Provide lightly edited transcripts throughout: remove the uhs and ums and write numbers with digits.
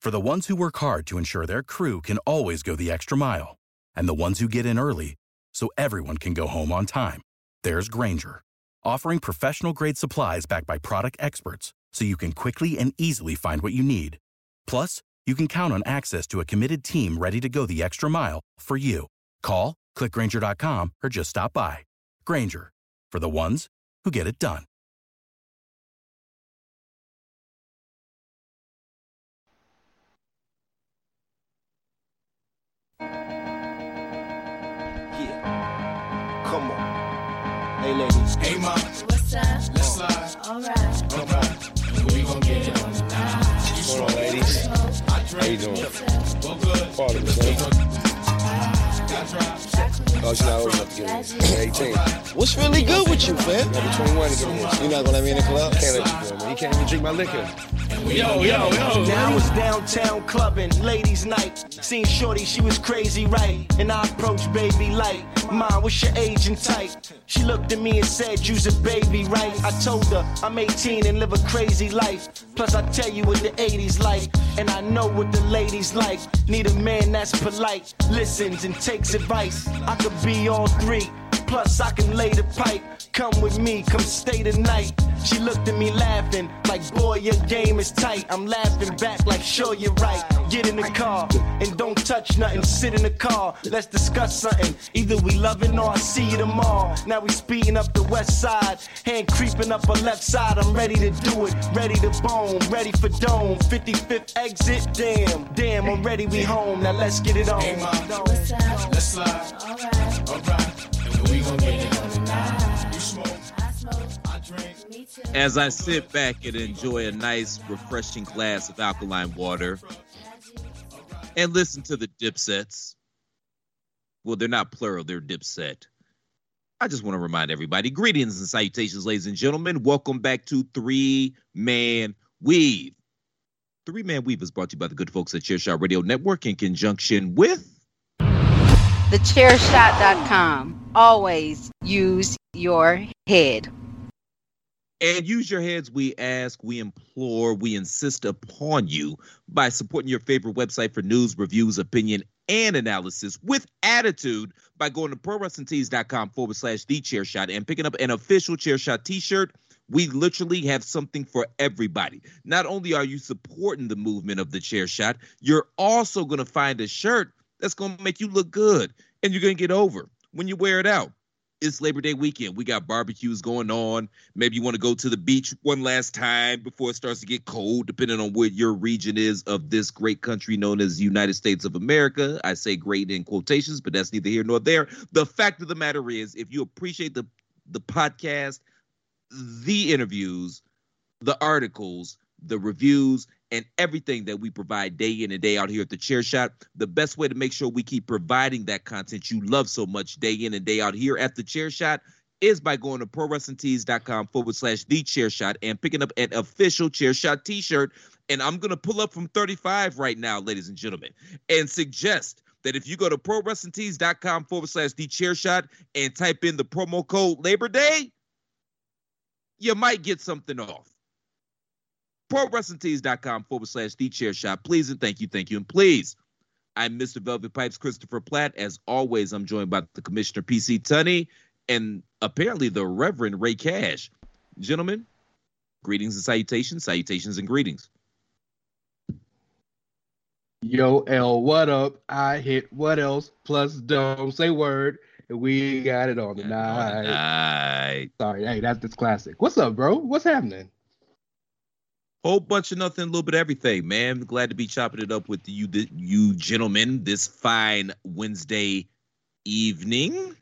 For the ones who work hard to ensure their crew can always go the extra mile, and the ones who get in early so everyone can go home on time, there's Grainger, offering professional-grade supplies backed by product experts so you can quickly and easily find what you need. Plus, you can count on access to a committed team ready to go the extra mile for you. Call, click Grainger.com, or just stop by. Grainger, for the ones who get it done. Yeah. Come on. Hey, ladies. Hey, ma. What's up? Let's slide. Alright. And we gon' get it on tonight. Hold on, ladies. How you doing? Well, good. Part of Oh, she's not old enough to get in. 18. What's really good with you, fam? Gotta be 21 to get in. You're not gonna let me in the club? Can't let you go, man. You can't even drink my liquor. Yo. Now it's downtown clubbing, ladies' night. Seen Shorty, she was crazy, right? And I approached baby light. Mom, what's your age and type? She looked at me and said, you's a baby, right? I told her I'm 18 and live a crazy life. Plus I tell you what the 80s like, and I know what the ladies like. Need a man that's polite, listens and takes advice. I could be all three, plus I can lay the pipe. Come with me, come stay the night. She looked at me laughing, like boy your game is tight. I'm laughing back like sure you're right. Get in the car, and don't touch nothing, sit in the car. Let's discuss something, either we loving or I see you tomorrow. Now we speeding up the west side, hand creeping up her left side. I'm ready to do it, ready to bone, ready for dome. 55th exit, damn, already we home. Now let's get it on. Hey, ma. What's up? Let's slide. Alright. And we gon' get it on tonight. You smoke. I smoke. I drink. Me too. As I sit back and enjoy a nice, refreshing glass of alkaline water and listen to the Dipsets. Well, they're not plural, they're Dipset. I just want to remind everybody, greetings and salutations, ladies and gentlemen. Welcome back to Three Man Weave. Three Man Weave is brought to you by the good folks at Chairshot Radio Network in conjunction with TheChairShot.com. Always use your head. And use your heads, we ask, we implore, we insist upon you by supporting your favorite website for news, reviews, opinion, and analysis with attitude by going to ProWrestlingTees.com/TheChairShot and picking up an official Chairshot t-shirt. We literally have something for everybody. Not only are you supporting the movement of the Chairshot, you're also going to find a shirt that's going to make you look good and you're going to get over when you wear it out. It's Labor Day weekend. We got barbecues going on. Maybe you want to go to the beach one last time before it starts to get cold, depending on where your region is of this great country known as the United States of America. I say great in quotations, but that's neither here nor there. The fact of the matter is, if you appreciate the podcast, the interviews, the articles, the reviews, and everything that we provide day in and day out here at the Chairshot, the best way to make sure we keep providing that content you love so much day in and day out here at the Chairshot is by going to ProWrestlingTees.com/TheChairShot and picking up an official Chairshot t-shirt. And I'm going to pull up from 35 right now, ladies and gentlemen, and suggest that if you go to ProWrestlingTees.com/TheChairShot and type in the promo code Labor Day, you might get something off. ProWrestlingTees.com/TheChairShot. Please and thank you, and please. I'm Mr. Velvet Pipes, Christopher Platt. As always, I'm joined by the Commissioner PC Tunney and apparently the Reverend Ray Cash. Gentlemen, greetings and salutations and greetings. Yo, L, what up? I hit what else? Plus don't say word. And we got it on tonight. Sorry, hey, that's classic. What's up, bro? What's happening? Whole bunch of nothing, a little bit of everything, man. Glad to be chopping it up with you gentlemen this fine Wednesday evening.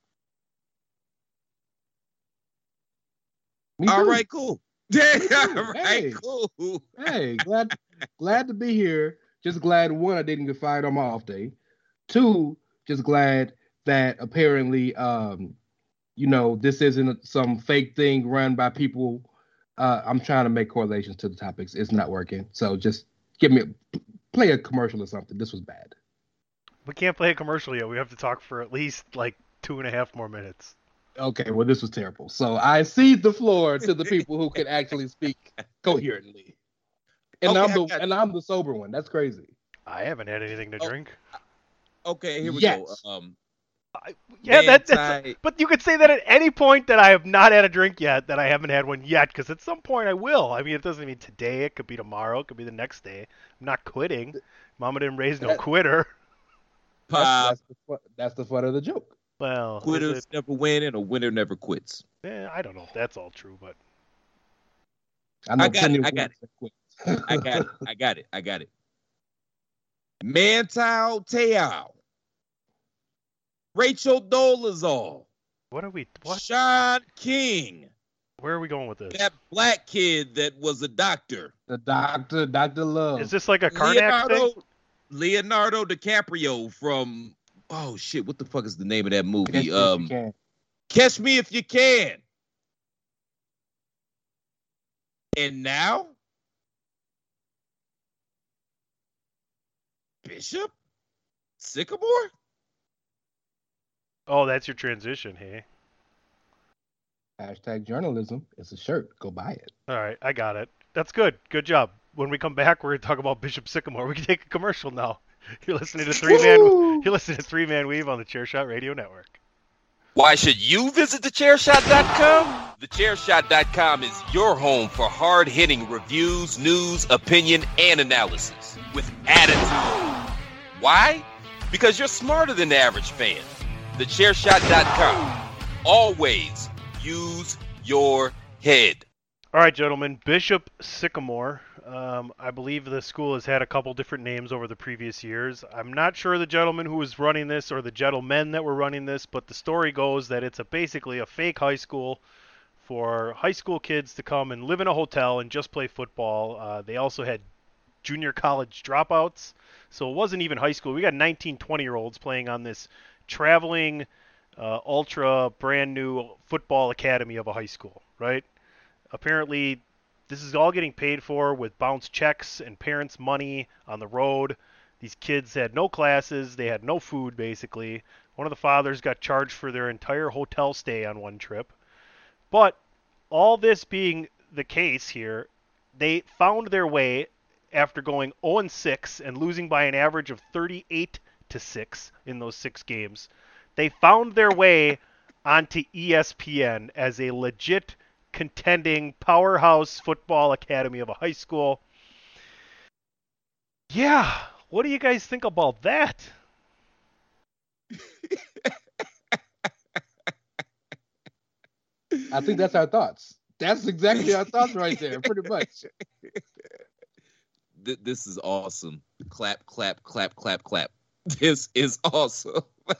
All right, cool. All right, cool. Hey, glad to be here. Just glad, one, I didn't get fired on my off day. Two, just glad that apparently, this isn't some fake thing run by people. I'm trying to make correlations to the topics. It's not working. So just play a commercial or something. This was bad. We can't play a commercial yet. We have to talk for at least like 2.5 more minutes. Okay, well, this was terrible. So I cede the floor to the people who can actually speak coherently. And Okay, I'm the sober one. That's crazy. I haven't had anything to drink. Okay, here we Yes. go. Yeah, that's Manti- but you could say that at any point that I have not had a drink yet, that I haven't had one yet, because at some point I will. I mean, it doesn't mean today. It could be tomorrow. It could be the next day. I'm not quitting. Mama didn't raise no That- quitter. Pop, That's the fun of the joke. Well, quitters never win, and a winner never quits. I don't know if that's all true, but know I got plenty it, of I got winners that quit. I got it. Manti Te'o, Rachel Dolezal, what? Sean King, Where are we going with this? that black kid that was a doctor, The doctor, Dr. Love. Is this like a Karnak thing? Leonardo DiCaprio from what the fuck is the name of that movie? Catch Me If You Can. Catch Me If You Can. And now Bishop Sycamore? Oh, that's your transition, hey? Hashtag journalism. It's a shirt. Go buy it. All right, I got it. That's good. Good job. When we come back, we're going to talk about Bishop Sycamore. We can take a commercial now. You're listening to Three Man Weave on the Chairshot Radio Network. Why should you visit thechairshot.com? Thechairshot.com is your home for hard-hitting reviews, news, opinion, and analysis with attitude. Why? Because you're smarter than the average fan. Thechairshot.com. Always use your head. All right, gentlemen. Bishop Sycamore. I believe the school has had a couple different names over the previous years. I'm not sure the gentleman who was running this or the gentlemen that were running this, but the story goes that it's basically a fake high school for high school kids to come and live in a hotel and just play football. They also had junior college dropouts, so it wasn't even high school. We got 19, 20-year-olds playing on this traveling, ultra brand new football academy of a high school, right? Apparently, this is all getting paid for with bounce checks and parents' money on the road. These kids had no classes. They had no food, basically. One of the fathers got charged for their entire hotel stay on one trip. But all this being the case here, they found their way after going 0-6 and losing by an average of 38-6 in those 6 games. They found their way onto ESPN as a legit contending powerhouse football academy of a high school. Yeah, what do you guys think about that? I think that's our thoughts. That's exactly our thoughts right there, pretty much. This is awesome. Clap, clap, clap, clap, clap. This is awesome.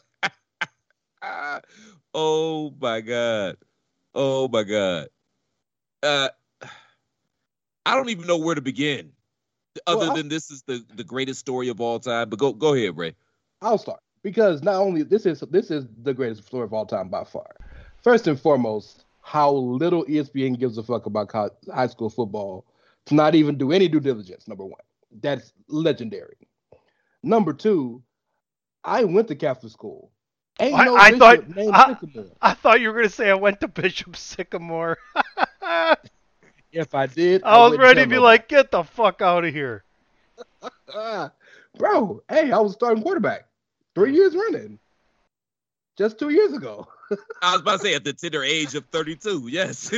Oh my God. Oh my God. I don't even know where to begin. Other than this is the greatest story of all time. But go ahead, Ray. I'll start because not only this is the greatest story of all time by far. First and foremost, how little ESPN gives a fuck about high school football to not even do any due diligence. Number one, that's legendary. Number two, I went to Catholic school. Ain't no bishop named Sycamore. I thought you were going to say I went to Bishop Sycamore. If I did, I was ready to be like, get the fuck out of here. Bro, hey, I was starting quarterback 3 years running. Just 2 years ago. I was about to say at the tender age of 32. Yes.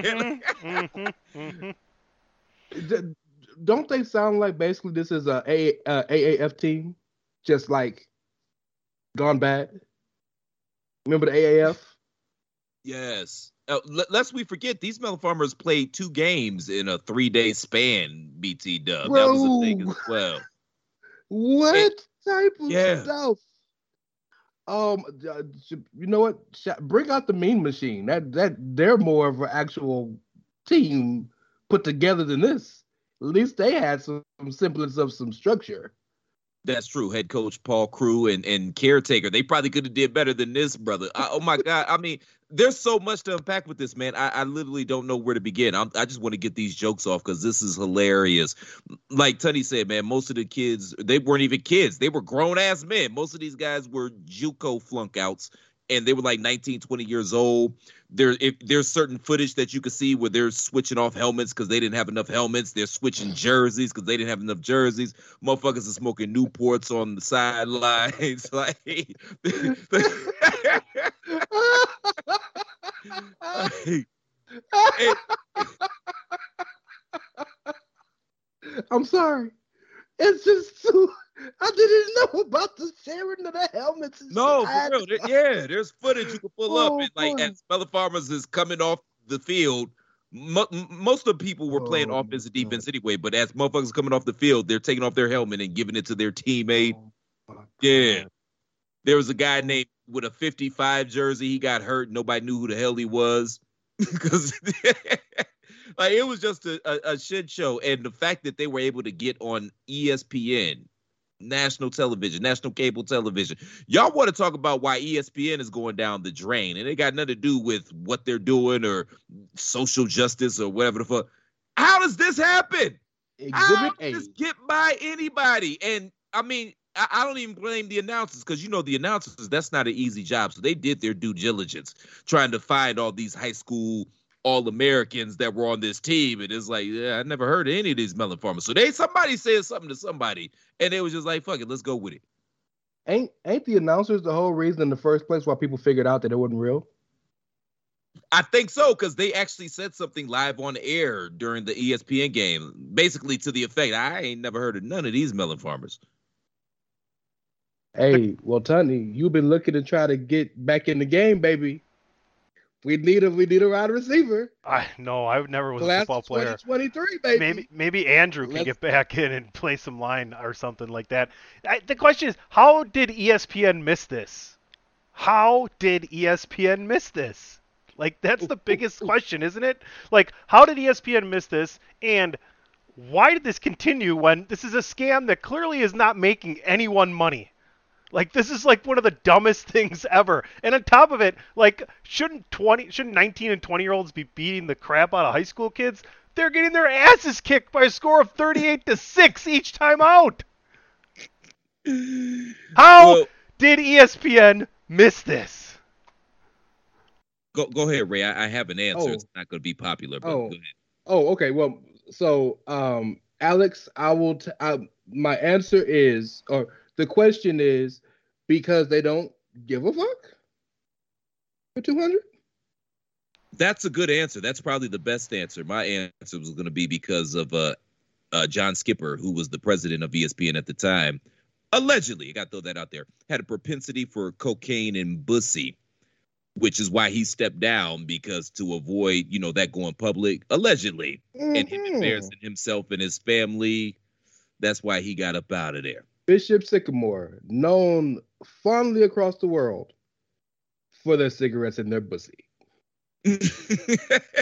Don't they sound like basically this is a AAF team? Just like gone bad? Remember the AAF? Yes. Lest we forget, these Melon Farmers played 2 games in a 3-day span, BT Dub. Bro. That was a thing as well. What type of stuff? You know what? Bring out the Mean Machine. That they're more of an actual team put together than this. At least they had some semblance of some structure. That's true. Head coach Paul Crew and caretaker, they probably could have did better than this, brother. Oh my God. I mean, there's so much to unpack with this, man. I literally don't know where to begin. I just want to get these jokes off because this is hilarious. Like Tunney said, man, most of the kids, they weren't even kids. They were grown-ass men. Most of these guys were JUCO flunk outs, and they were like 19, 20 years old. There's certain footage that you can see where they're switching off helmets because they didn't have enough helmets. They're switching jerseys because they didn't have enough jerseys. Motherfuckers are smoking Newports on the sidelines. Like, I'm sorry. It's just too. I didn't know about the sharing of the helmets. And no, shit. for real. There's footage you can pull up. And like, boy. as Mother Farmers is coming off the field, most of the people were playing Oh, offense and defense anyway. But as motherfuckers coming off the field, they're taking off their helmet and giving it to their teammate. Yeah. There was a guy named with a 55 jersey. He got hurt. Nobody knew who the hell he was. Because like, it was just a shit show. And the fact that they were able to get on ESPN, national television, national cable television. Y'all want to talk about why ESPN is going down the drain. And it got nothing to do with what they're doing or social justice or whatever the fuck. How does this happen? How does this get by anybody? And I mean, I don't even blame the announcers because, the announcers, that's not an easy job. So they did their due diligence trying to find all these high school All-Americans that were on this team. And it's like, yeah, I never heard of any of these melon farmers. So somebody said something to somebody and they was just like, fuck it, let's go with it. Ain't the announcers the whole reason in the first place why people figured out that it wasn't real? I think so, because they actually said something live on air during the ESPN game, basically to the effect, I ain't never heard of none of these melon farmers. Hey, well, Tony, you've been looking to try to get back in the game, baby. We need a wide receiver. I never was a football player. 2023, baby. Maybe Andrew can get back in and play some line or something like that. The question is, how did ESPN miss this? How did ESPN miss this? Like, that's the biggest question, isn't it? Like, how did ESPN miss this? And why did this continue when this is a scam that clearly is not making anyone money? Like, this is like one of the dumbest things ever. And on top of it, like, shouldn't 19 and 20-year-olds be beating the crap out of high school kids? They're getting their asses kicked by a score of 38-6 each time out. How did ESPN miss this? Go ahead, Ray. I have an answer. It's not going to be popular, but go ahead. Okay. Well, so Alex, my answer is, or the question is, because they don't give a fuck for 200? That's a good answer. That's probably the best answer. My answer was going to be because of John Skipper, who was the president of ESPN at the time. Allegedly, I got to throw that out there, had a propensity for cocaine and pussy, which is why he stepped down, because to avoid, that going public, allegedly, and him embarrassing himself and his family. That's why he got up out of there. Bishop Sycamore, known fondly across the world for their cigarettes and their pussy. This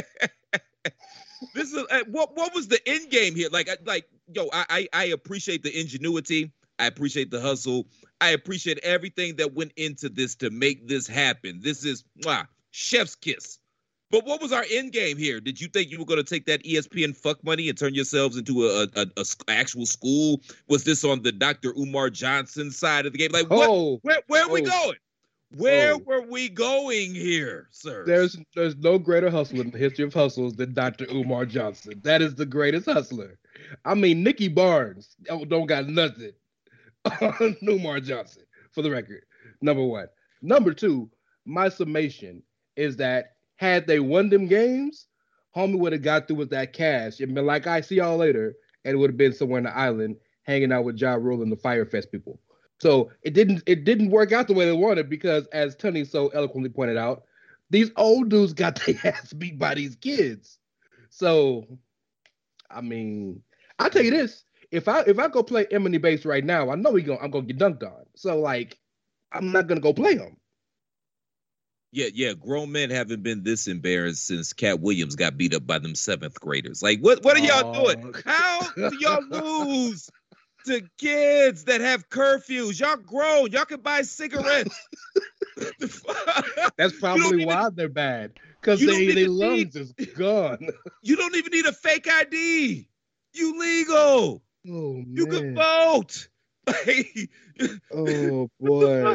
is what was the end game here? I appreciate the ingenuity. I appreciate the hustle. I appreciate everything that went into this to make this happen. This is chef's kiss. But what was our end game here? Did you think you were going to take that ESPN fuck money and turn yourselves into a actual school? Was this on the Dr. Umar Johnson side of the game? Like, what? Where are we going? Where were we going here, sir? There's no greater hustler in the history of hustles than Dr. Umar Johnson. That is the greatest hustler. I mean, Nicky Barnes don't got nothing on Umar Johnson, for the record, number one. Number two, my summation is that had they won them games, homie would have got through with that cash and been like, I see y'all later, and it would have been somewhere in the island hanging out with Ja Rule and the Firefest people. So it didn't work out the way they wanted because, as Tony so eloquently pointed out, these old dudes got their ass beat by these kids. So, I mean, I'll tell you this. If I go play Emily Bates right now, I know I'm gonna get dunked on. So, like, I'm not gonna go play him. Yeah. Grown men haven't been this embarrassed since Cat Williams got beat up by them 7th graders. Like, what are y'all doing? How do y'all lose to kids that have curfews? Y'all grown. Y'all can buy cigarettes. That's probably why they're bad. Because their lungs is gone. You don't even need a fake ID. You legal. Oh, man. You can vote. Oh, boy.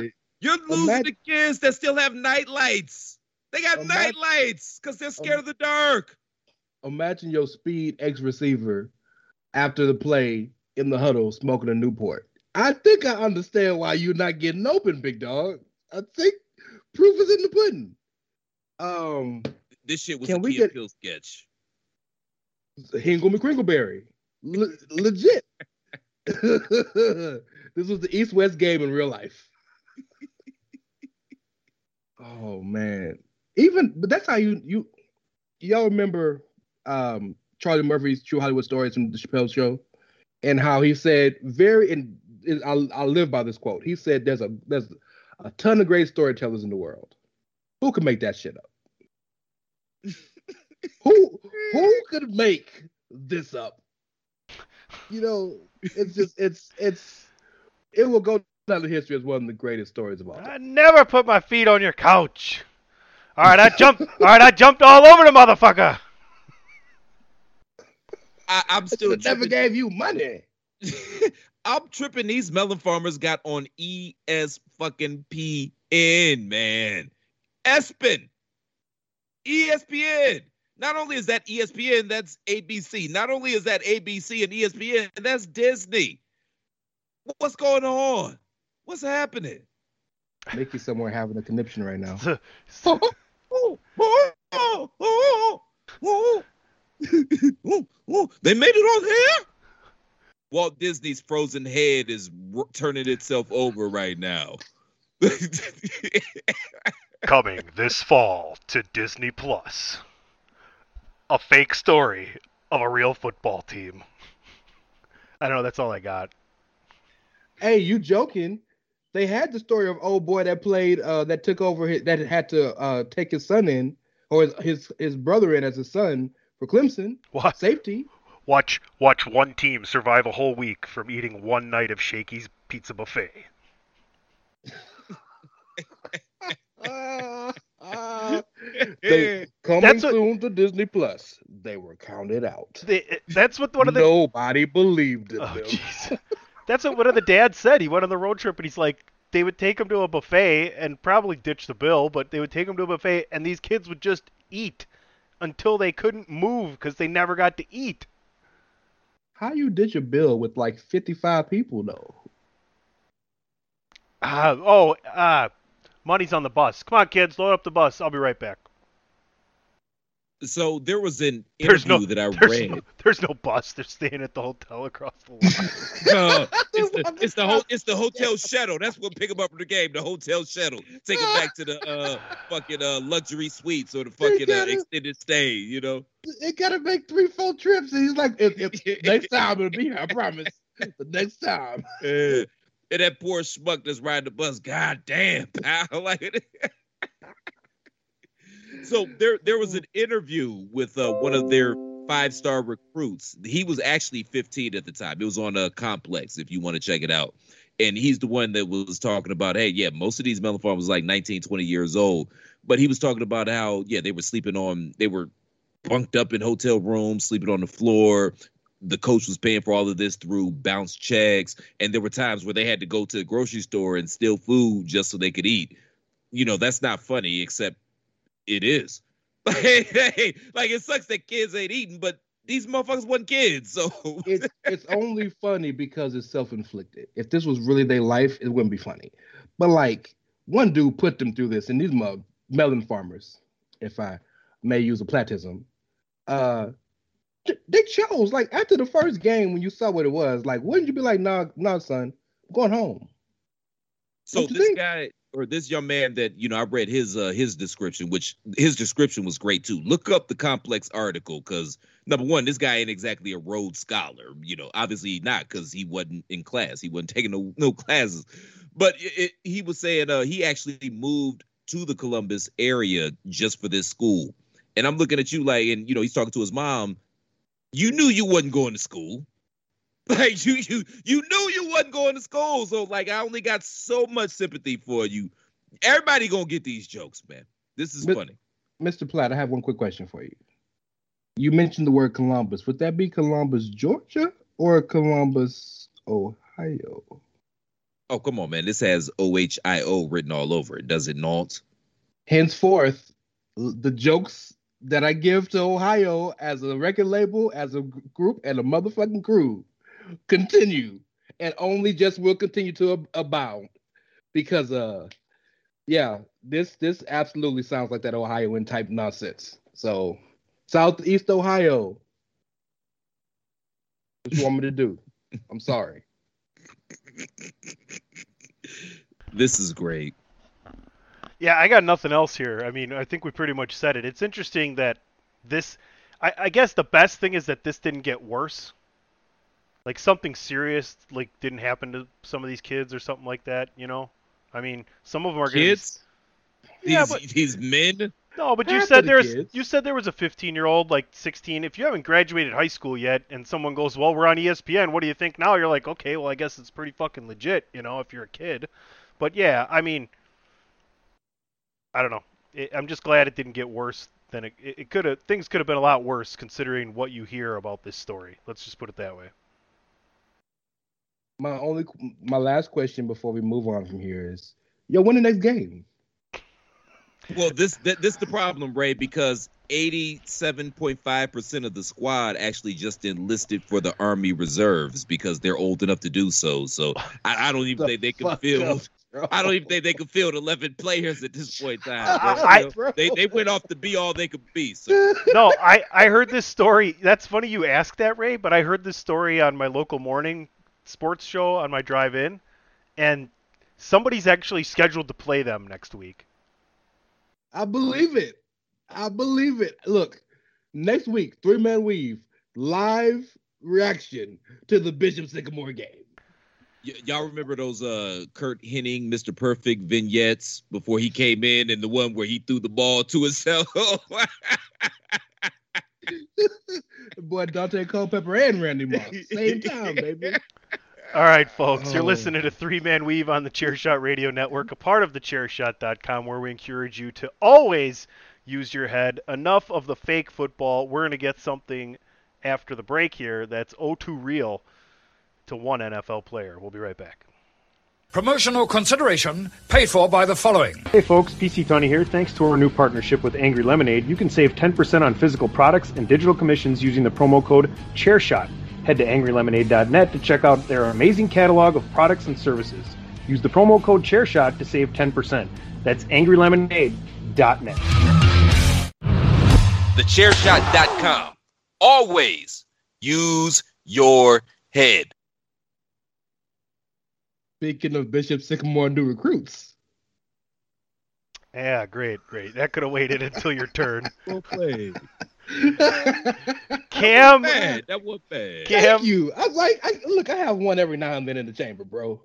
You're losing the kids that still have night lights. They got night lights because they're scared of the dark. Imagine your speed X receiver after the play in the huddle smoking a Newport. I think I understand why you're not getting open, big dog. I think proof is in the pudding. This shit was a Key and Peele sketch. Hingle McCrinkleberry. Legit. This was the East-West game in real life. Oh man. But that's how y'all remember Charlie Murphy's True Hollywood Stories from the Chappelle Show, and how he said I'll live by this quote. He said there's a ton of great storytellers in the world. Who could make that shit up? Who could make this up? You know, it will go down to history as one of the greatest stories of all time. I never put my feet on your couch. All right, I jumped all over the motherfucker. I'm still never gave you money. I'm tripping. These melon farmers got on ESPN, man. ESPN. Not only is that ESPN, that's ABC. Not only is that ABC and ESPN, that's Disney. What's going on? What's happening? Mickey somewhere having a conniption right now. They made it on here? Walt Disney's frozen head is turning itself over right now. Coming this fall to Disney Plus. A fake story of a real football team. I don't know, that's all I got. Hey, you joking? They had the story of old boy that played, that took over, that had to take his son in, or his brother in as his son for Clemson. What? Safety. Watch one team survive a whole week from eating one night of Shakey's Pizza Buffet. They coming soon to Disney Plus. They were counted out. That's what one of the nobody believed in them. That's what one of the dads said. He went on the road trip and he's like, they would take him to a buffet and probably ditch the bill, but they would take him to a buffet and these kids would just eat until they couldn't move because they never got to eat. How you ditch a bill with like 55 people though? Money's on the bus. Come on, kids, load up the bus. I'll be right back. So there was an interview that I read. There's no bus. They're staying at the hotel across the line. It's the hotel shuttle. That's what pick them up from the game. The hotel shuttle. Take them back to the fucking luxury suites or the fucking extended stay. You know. It gotta make 3-4 trips. And he's like, next time it'll be here. I promise. The next time. And that poor schmuck that's riding the bus. God damn, pal. Like. So there was an interview with one of their 5-star recruits. He was actually 15 at the time. It was on a Complex, if you want to check it out. And he's the one that was talking about, hey, yeah, most of these melon farmers was like 19, 20 years old. But he was talking about how, yeah, they were bunked up in hotel rooms, sleeping on the floor. The coach was paying for all of this through bounce checks. And there were times where they had to go to the grocery store and steal food just so they could eat. You know, that's not funny, except it is. Like it sucks that kids ain't eating, but these motherfuckers wasn't kids, so it's only funny because it's self-inflicted. If this was really their life, it wouldn't be funny. But like one dude put them through this, and these melon farmers, if I may use a platism, they chose. Like after the first game, when you saw what it was, like wouldn't you be like, nah, son, I'm going home? So this guy. Or this young man that, you know, I read his description, which his description was great too. Look up the Complex article because number one, this guy ain't exactly a Rhodes Scholar, you know, obviously not because he wasn't in class. He wasn't taking no classes, but he was saying he actually moved to the Columbus area just for this school. And I'm looking at you like, and you know, he's talking to his mom. You knew you wasn't going to school. Like you knew you wasn't going to school, so like I only got so much sympathy for you. Everybody gonna get these jokes, man. This is funny. Mr. Platt, I have one quick question for you. You mentioned the word Columbus. Would that be Columbus, Georgia, or Columbus, Ohio? Oh, come on, man. This has OHIO written all over it, does it not? Henceforth, the jokes that I give to Ohio as a record label, as a group, and a motherfucking crew continue, and only just will continue to abound because, yeah, this absolutely sounds like that Ohioan type nonsense. So, Southeast Ohio, what you want me to do? I'm sorry. This is great. Yeah, I got nothing else here. I mean, I think we pretty much said it. It's interesting that this, I guess the best thing is that this didn't get worse. Like something serious, like didn't happen to some of these kids or something like that. You know, I mean, some of them are Kids? Yeah, These men? No, but you Half said of the kids. you said there was a 15-year-old, like 16. If you haven't graduated high school yet, and someone goes, "Well, we're on ESPN. What do you think now?" You're like, "Okay, well, I guess it's pretty fucking legit, you know, if you're a kid." But yeah, I mean, I don't know. I'm just glad it didn't get worse than it could have. Things could have been a lot worse considering what you hear about this story. Let's just put it that way. My last question before we move on from here is, yo, when the next game? Well, this the problem, Ray, because 87.5% of the squad actually just enlisted for the Army Reserves because they're old enough to do so. So I don't even think they can field. I don't even think they can field 11 players at this point in time. They went off to be all they could be. So. No, I heard this story. That's funny you asked that, Ray, but I heard this story on my local morning sports show on my drive in, and somebody's actually scheduled to play them next week. I believe it. Look, next week, 3-Man Weave, live reaction to the Bishop Sycamore game. Y'all remember those Kurt Hennig, Mr. Perfect vignettes before he came in, and the one where he threw the ball to himself? Boy, Dante Culpepper and Randy Moss. Same time, baby. All right, folks, you're listening to 3-Man Weave on the Chairshot Radio Network, a part of the Chairshot.com, where we encourage you to always use your head. Enough of the fake football. We're going to get something after the break here that's too real to one NFL player. We'll be right back. Promotional consideration paid for by the following. Hey folks, PC Tony here. Thanks to our new partnership with Angry Lemonade, you can save 10% on physical products and digital commissions using the promo code ChairShot. Head to angrylemonade.net to check out their amazing catalog of products and services. Use the promo code ChairShot to save 10%. That's angrylemonade.net. TheChairShot.com. Always use your head. Speaking of Bishop Sycamore new recruits. Yeah, great. That could have waited until your turn. Well played. Cam, that was bad. Cam, Thank you. I have one every now and then in the chamber, bro.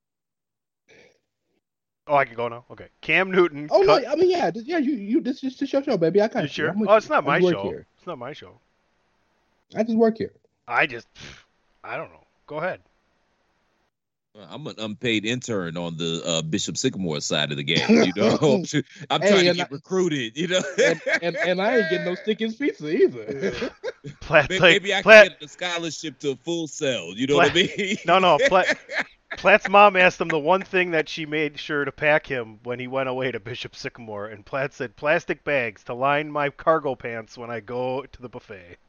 Oh, I can go now. Okay, Cam Newton. Oh no, I mean you. This is just your show, baby. I got You sure? I'm with Oh, it's you. not my I work show. Here. It's not my show. I just work here. I don't know. Go ahead. I'm an unpaid intern on the Bishop Sycamore side of the game. You know, I'm trying to get recruited. You know, and I ain't getting no Sticky's pizza either. Maybe I can get a scholarship to Full Sail. You know what I mean? No. Platt's mom asked him the one thing that she made sure to pack him when he went away to Bishop Sycamore, and Platt said plastic bags to line my cargo pants when I go to the buffet.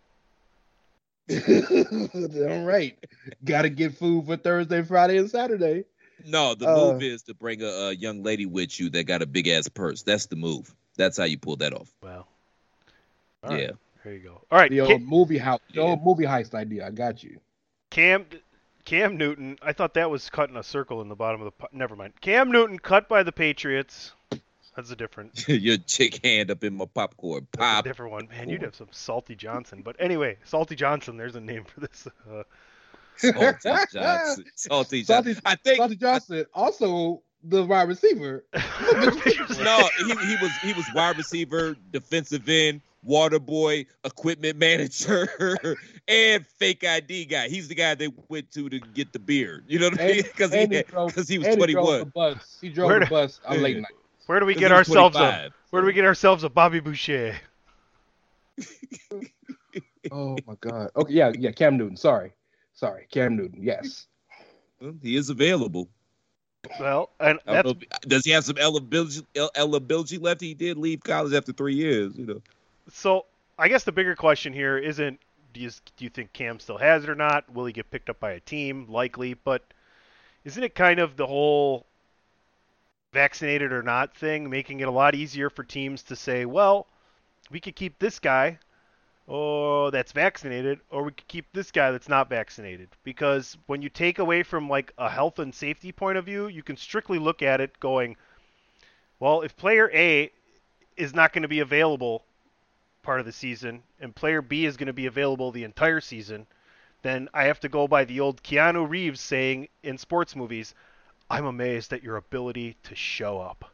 All right. Got to get food for Thursday, Friday, and Saturday. No, the move is to bring a young lady with you that got a big ass purse. That's the move. That's how you pull that off. Well, yeah. Right. There you go. All right, The old movie house, the old movie heist idea. I got you. Cam Newton. I thought that was cutting a circle in the bottom of the. Never mind. Cam Newton cut by the Patriots. That's a different. Your chick hand up in my popcorn. That's Pop. a different one, man. You'd have some Salty Johnson. But anyway, Salty Johnson. There's a name for this. Salty Johnson. Salty Johnson. I think Salty Johnson, also the wide receiver. No, he was wide receiver, defensive end, water boy, equipment manager, and fake ID guy. He's the guy they went to get the beard. You know what I mean? Because he was 21. He drove the bus on late night. Where do we get ourselves a Bobby Boucher? Oh my God. Okay, yeah, Cam Newton. Sorry, Cam Newton. Yes. Well, he is available. Well, and I don't that's know does he have some eligibility left? He did leave college after 3 years, you know. so. I guess the bigger question here isn't do you think Cam still has it or not? Will he get picked up by a team? Likely, but isn't it kind of the whole vaccinated or not thing making it a lot easier for teams to say, well, we could keep this guy that's vaccinated, or we could keep this guy that's not vaccinated? Because when you take away from like a health and safety point of view, you can strictly look at it going, well, if player A is not going to be available part of the season and player B is going to be available the entire season, then I have to go by the old Keanu Reeves saying in sports movies, I'm amazed at your ability to show up.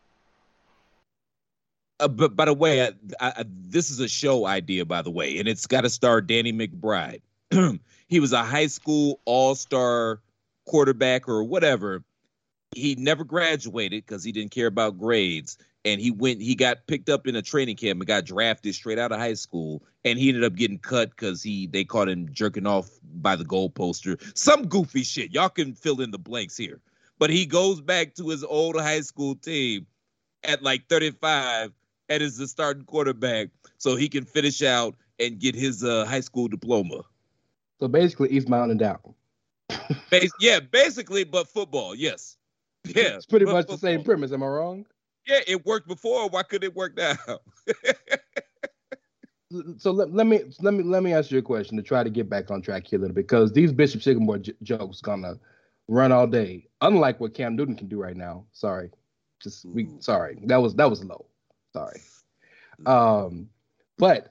But by the way, this is a show idea, by the way, and it's got to star Danny McBride. He was a high school all-star quarterback or whatever. He never graduated because he didn't care about grades. And he got picked up in a training camp and got drafted straight out of high school. And he ended up getting cut because they caught him jerking off by the goalposter. Some goofy shit. Y'all can fill in the blanks here. But he goes back to his old high school team at like 35 and is the starting quarterback so he can finish out and get his high school diploma. So basically, East Mountain down. Basically, but football, yes. Yeah, it's pretty much the same premise. Am I wrong? Yeah, it worked before. Why couldn't it work now? So let me ask you a question to try to get back on track here a little bit, because these Bishop Sycamore jokes gonna run all day. Unlike what Cam Newton can do right now. Sorry, sorry. That was low. Sorry. But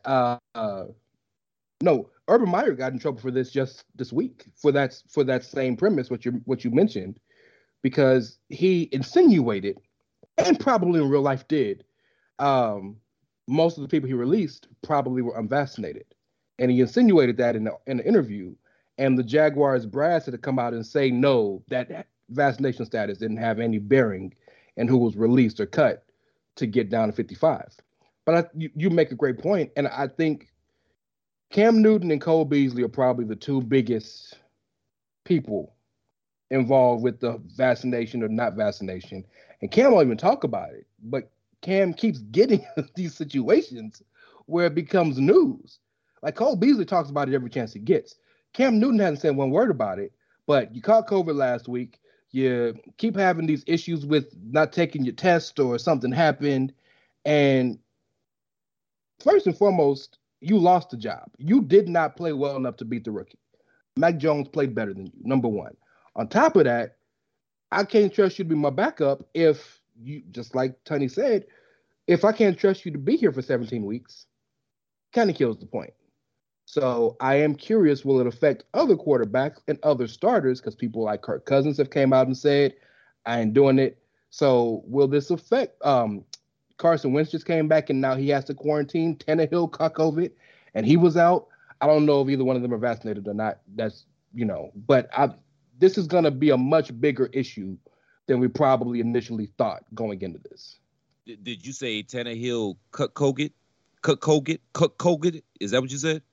no, Urban Meyer got in trouble for this just this week for that same premise what you mentioned, because he insinuated, and probably in real life did, most of the people he released probably were unvaccinated, and he insinuated that in an interview, and the Jaguars brass had to come out and say no, that vaccination status didn't have any bearing in who was released or cut to get down to 55. But you make a great point, and I think Cam Newton and Cole Beasley are probably the two biggest people involved with the vaccination or not vaccination. And Cam won't even talk about it, but Cam keeps getting these situations where it becomes news. Like Cole Beasley talks about it every chance he gets. Cam Newton hasn't said one word about it, but you caught COVID last week. You keep having these issues with not taking your test or something happened. And first and foremost, you lost the job. You did not play well enough to beat the rookie. Mac Jones played better than you, number one. On top of that, I can't trust you to be my backup if you, just like Tony said, if I can't trust you to be here for 17 weeks, kind of kills the point. So I am curious, will it affect other quarterbacks and other starters? Because people like Kirk Cousins have came out and said, I ain't doing it. So will this affect Carson Wentz just came back and now he has to quarantine. Tannehill caught COVID and he was out. I don't know if either one of them are vaccinated or not. That's, but this is going to be a much bigger issue than we probably initially thought going into this. Did you say Tannehill cut COVID? Cut COVID? Is that what you said?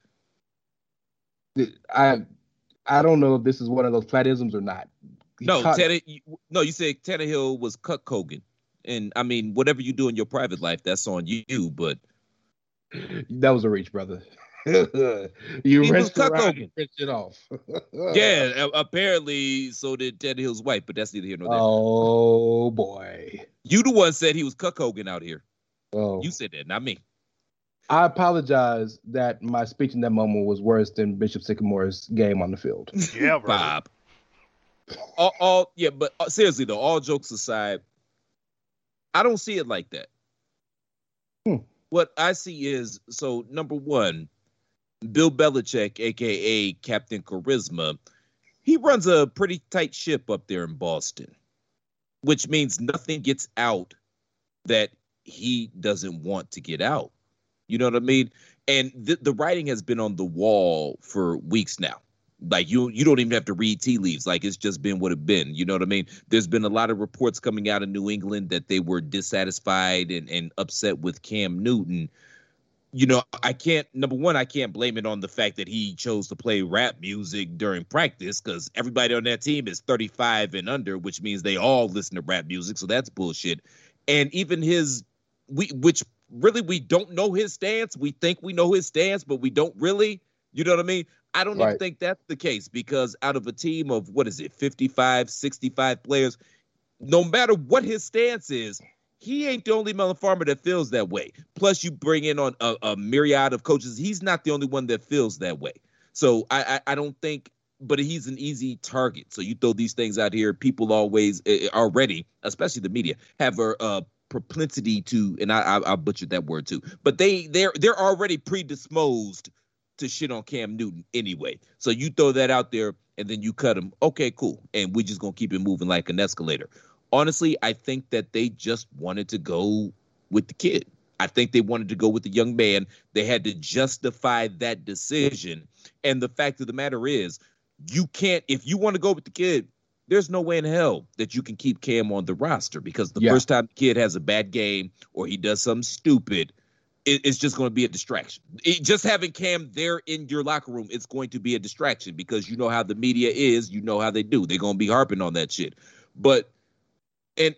I don't know if this is one of those platisms or not. You said Tannehill was cut Kogan. And I mean, whatever you do in your private life, that's on you, but that was a reach, brother. He was cut Kogan. Rinsed it off. Yeah, apparently so did Tannehill's wife, but that's neither here nor there. Oh boy. You the one said he was cut Kogan out here. Oh. You said that, not me. I apologize that my speech in that moment was worse than Bishop Sycamore's game on the field. Yeah, bro. Bob. But seriously though, all jokes aside, I don't see it like that. What I see is, so number one, Bill Belichick, a.k.a. Captain Charisma, he runs a pretty tight ship up there in Boston, which means nothing gets out that he doesn't want to get out. You know what I mean? And the writing has been on the wall for weeks now. Like, you don't even have to read tea leaves. Like, it's just been what it's been. You know what I mean? There's been a lot of reports coming out of New England that they were dissatisfied and upset with Cam Newton. I can't. Number one, I can't blame it on the fact that he chose to play rap music during practice because everybody on that team is 35 and under, which means they all listen to rap music. So that's bullshit. And even which really we don't know his stance. We think we know his stance, but we don't really. You know what I mean? I don't even think that's the case because out of a team of 55, 65 players, no matter what his stance is, he ain't the only Melon Farmer that feels that way. Plus, you bring in on a myriad of coaches. He's not the only one that feels that way. So I don't think, but he's an easy target. So you throw these things out here, people always already, especially the media, have a propensity to, and I butchered that word too, but they're already predisposed to shit on Cam Newton anyway. So you throw that out there and then you cut him. Okay, cool. And we're just going to keep it moving like an escalator. Honestly, I think that they just wanted to go with the kid. I think they wanted to go with the young man. They had to justify that decision. And the fact of the matter is, you can't, if you want to go with the kid, there's no way in hell that you can keep Cam on the roster because the first time the kid has a bad game or he does something stupid, it's just going to be a distraction. Just having Cam there in your locker room, it's going to be a distraction because you know how the media is. You know how they do. They're going to be harping on that shit. The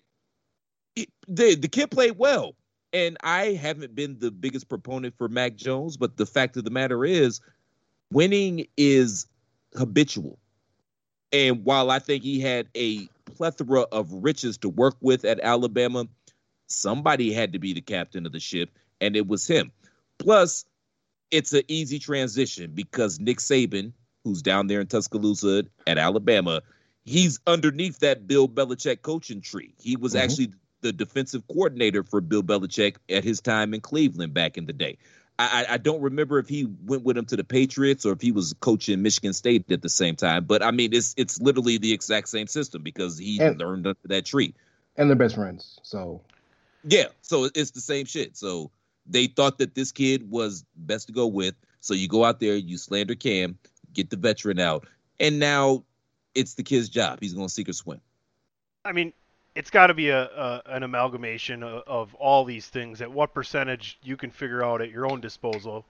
kid played well. And I haven't been the biggest proponent for Mac Jones, but the fact of the matter is winning is habitual. And while I think he had a plethora of riches to work with at Alabama, somebody had to be the captain of the ship. And it was him. Plus, it's an easy transition because Nick Saban, who's down there in Tuscaloosa at Alabama, he's underneath that Bill Belichick coaching tree. He was actually the defensive coordinator for Bill Belichick at his time in Cleveland back in the day. I don't remember if he went with him to the Patriots or if he was coaching Michigan State at the same time. But, I mean, it's literally the exact same system because he learned under that tree. And they're best friends, so. Yeah, so it's the same shit. So they thought that this kid was best to go with. So you go out there, you slander Cam, get the veteran out, and now it's the kid's job. He's going to sink or swim. I mean, it's got to be an amalgamation of all these things. At what percentage you can figure out at your own disposal.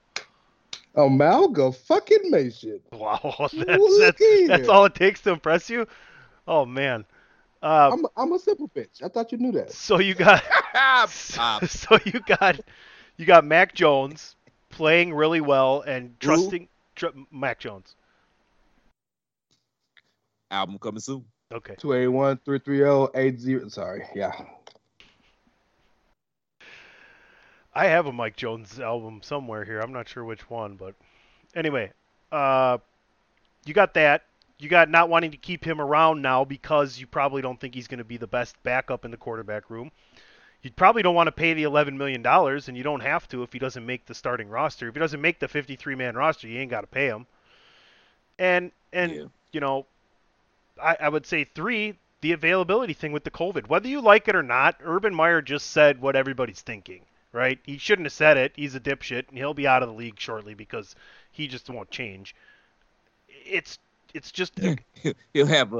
Amalgamation. Wow, that's all it takes to impress you? Oh, man. I'm a simple bitch. I thought you knew that. So you got you got Mac Jones playing really well and trusting Mac Jones. Album coming soon. Okay. 281-330-80. Sorry. Yeah. I have a Mike Jones album somewhere here. I'm not sure which one, but anyway, you got that. You got not wanting to keep him around now because you probably don't think he's going to be the best backup in the quarterback room. You probably don't want to pay the $11 million, and you don't have to if he doesn't make the starting roster. If he doesn't make the 53-man roster, you ain't got to pay him. And you know, I would say 3, the availability thing with the COVID. Whether you like it or not, Urban Meyer just said what everybody's thinking, right? He shouldn't have said it. He's a dipshit, and he'll be out of the league shortly because he just won't change. It's just he'll have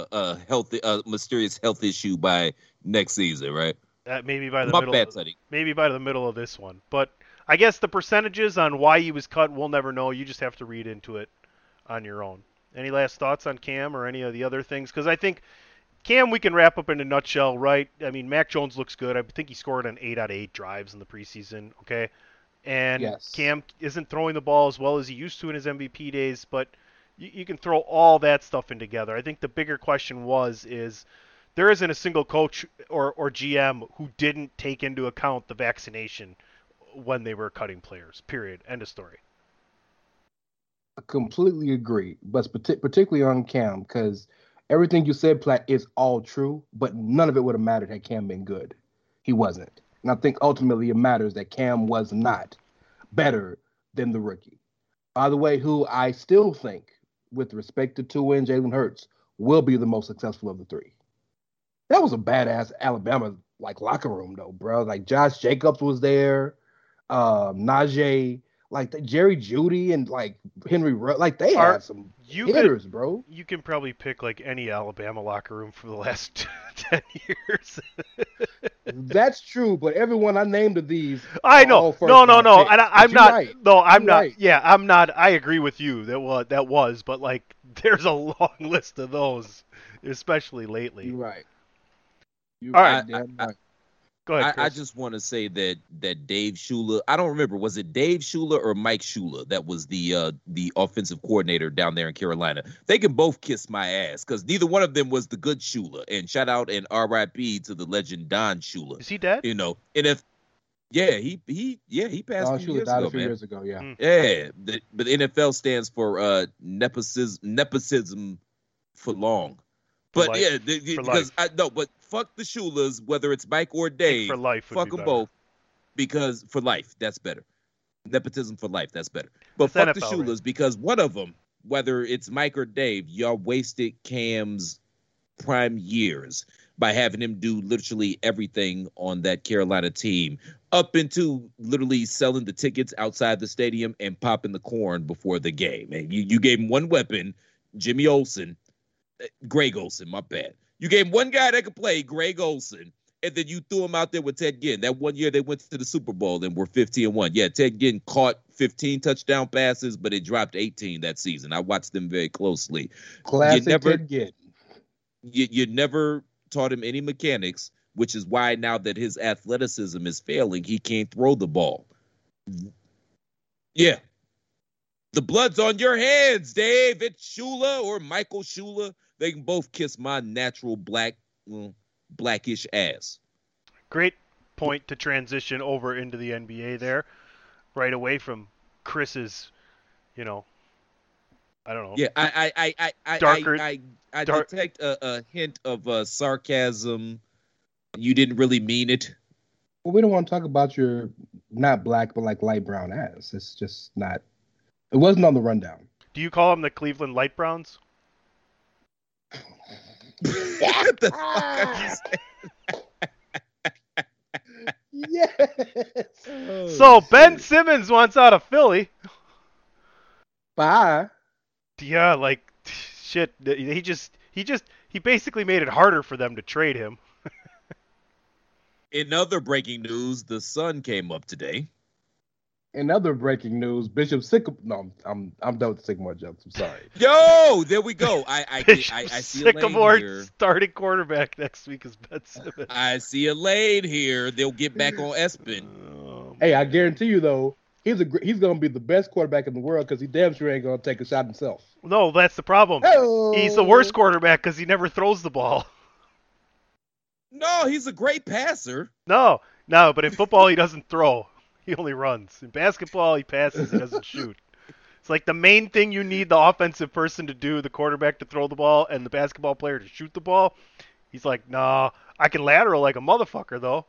a mysterious health issue by next season, right? Maybe by the middle of this one. But I guess the percentages on why he was cut, we'll never know. You just have to read into it on your own. Any last thoughts on Cam or any of the other things? Because I think Cam we can wrap up in a nutshell, right? I mean, Mac Jones looks good. I think he scored on 8 out of 8 drives in the preseason, okay? And Cam isn't throwing the ball as well as he used to in his MVP days, but you can throw all that stuff in together. I think the bigger question is there isn't a single coach or GM who didn't take into account the vaccination when they were cutting players, period. End of story. I completely agree, but particularly on Cam, because everything you said, Platt, is all true, but none of it would have mattered had Cam been good. He wasn't. And I think ultimately it matters that Cam was not better than the rookie. By the way, who I still think, with respect to Tua and Jalen Hurts, will be the most successful of the 3. That was a badass Alabama locker room though, bro. Like Josh Jacobs was there, Najee, Jerry Jeudy and Henry, they had some hitters, bro. You can probably pick any Alabama locker room for the last 10 years. That's true, but everyone I named of these, I are know. all first No. round picks. And I'm But you're not. right. No, I'm You're not. right. Yeah, I'm not. I agree with you. That was, but like, there's a long list of those, especially lately. You're right. You're All right. right. Damn right. Go ahead, I Chris. just want to say that Dave Shula, I don't remember, was it Dave Shula or Mike Shula that was the offensive coordinator down there in Carolina? They can both kiss my ass because neither one of them was the good Shula. And shout out and R.I.P. to the legend Don Shula. Is he dead? You know, and if he passed Don a few Shula years died ago, a few man. years ago. Yeah. Yeah, but the NFL stands for nepotism for long. But life. yeah, For because life. but fuck the Shulas, whether it's Mike or Dave. for life would Fuck be them better. both, because for life, that's better. Nepotism for life, that's better. But That's fuck the NFL, Shulas, right? because one of them, whether it's Mike or Dave, y'all wasted Cam's prime years by having him do literally everything on that Carolina team, up into literally selling the tickets outside the stadium and popping the corn before the game. And you gave him one weapon, Greg Olsen, my bad. You gave him one guy that could play, Greg Olsen, and then you threw him out there with Ted Ginn. That one year they went to the Super Bowl and were 15-1. Yeah, Ted Ginn caught 15 touchdown passes, but it dropped 18 that season. I watched them very closely. Classic never- Ted Ginn. You never taught him any mechanics, which is why now that his athleticism is failing, he can't throw the ball. Yeah. The blood's on your hands, Dave. It's Shula or Michael Shula. They can both kiss my natural blackish ass. Great point to transition over into the NBA there, right away from Chris's, I don't know. Yeah, Darker- I dark- detect a hint of sarcasm. You didn't really mean it. Well, we don't want to talk about your not black but like light brown ass. It's just not. It wasn't on the rundown. Do you call them the Cleveland Light Browns? What the fuck are you Yes. saying? So Ben Simmons wants out of Philly. Bye. Yeah, like shit. He basically made it harder for them to trade him. In other breaking news, the sun came up today. In other breaking news, Bishop Sycamore. No, I'm done with the Sycamore jokes. I'm sorry. Yo, there we go. I see a lane Sycamore here. starting quarterback next week is Ben Simmons. I see a lane here. They'll get back on Espen. Hey, I guarantee you though, he's gonna be the best quarterback in the world because he damn sure ain't gonna take a shot himself. No, that's the problem. Oh. He's the worst quarterback because he never throws the ball. No, he's a great passer. No, but in football he doesn't throw. He only runs. In basketball he passes, he doesn't shoot. It's like the main thing you need the offensive person to do, the quarterback to throw the ball and the basketball player to shoot the ball. He's like, nah, I can lateral like a motherfucker though.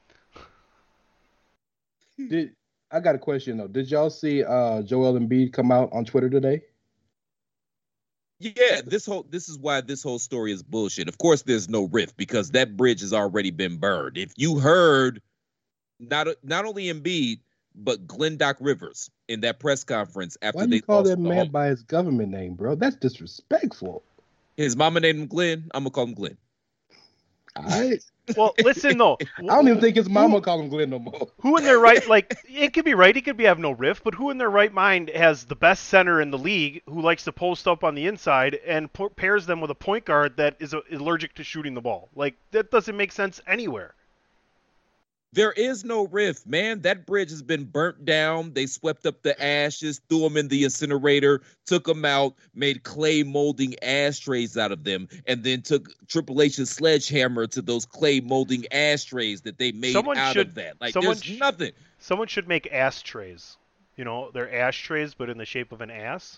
I got a question though. Did y'all see Joel Embiid come out on Twitter today? Yeah, this is why this whole story is bullshit. Of course, there's no rift because that bridge has already been burned. If you heard not only Embiid but Glenn Doc Rivers in that press conference after Why do they you call lost that the man home- by his government name, bro? That's disrespectful. his mama named him Glenn. I'm gonna call him Glenn. I Well, listen though. don't even think his mama called him Glenn no more. Who in their right, like, it could be right, he could have no riff, but who in their right mind has the best center in the league who likes to post up on the inside and pairs them with a point guard that is allergic to shooting the ball? Like, that doesn't make sense anywhere. There is no rift, man. That bridge has been burnt down. They swept up the ashes, threw them in the incinerator, took them out, made clay molding ashtrays out of them, and then took Triple H's sledgehammer to those clay molding ashtrays that they made of that. Like, there's nothing. Someone should make ashtrays. You know, they're ashtrays, but in the shape of an ass.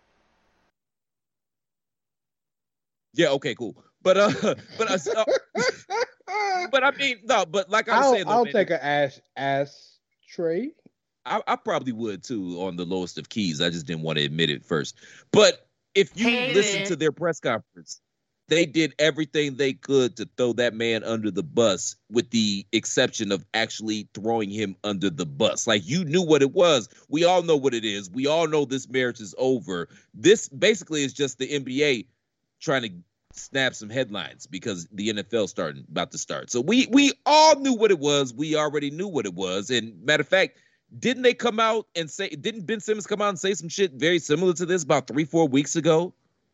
Yeah, okay, cool. But I mean, no, but like I was saying, I'll take an ass tray. I probably would too on the lowest of keys. I just didn't want to admit it first. But if you listen to their press conference, they did everything they could to throw that man under the bus, with the exception of actually throwing him under the bus. Like, you knew what it was. We all know what it is. We all know this marriage is over. This basically is just the NBA trying to snap some headlines because the NFL about to start. So we all knew what it was. We already knew what it was. And matter of fact, didn't Ben Simmons come out and say some shit very similar to this about 3-4 weeks ago?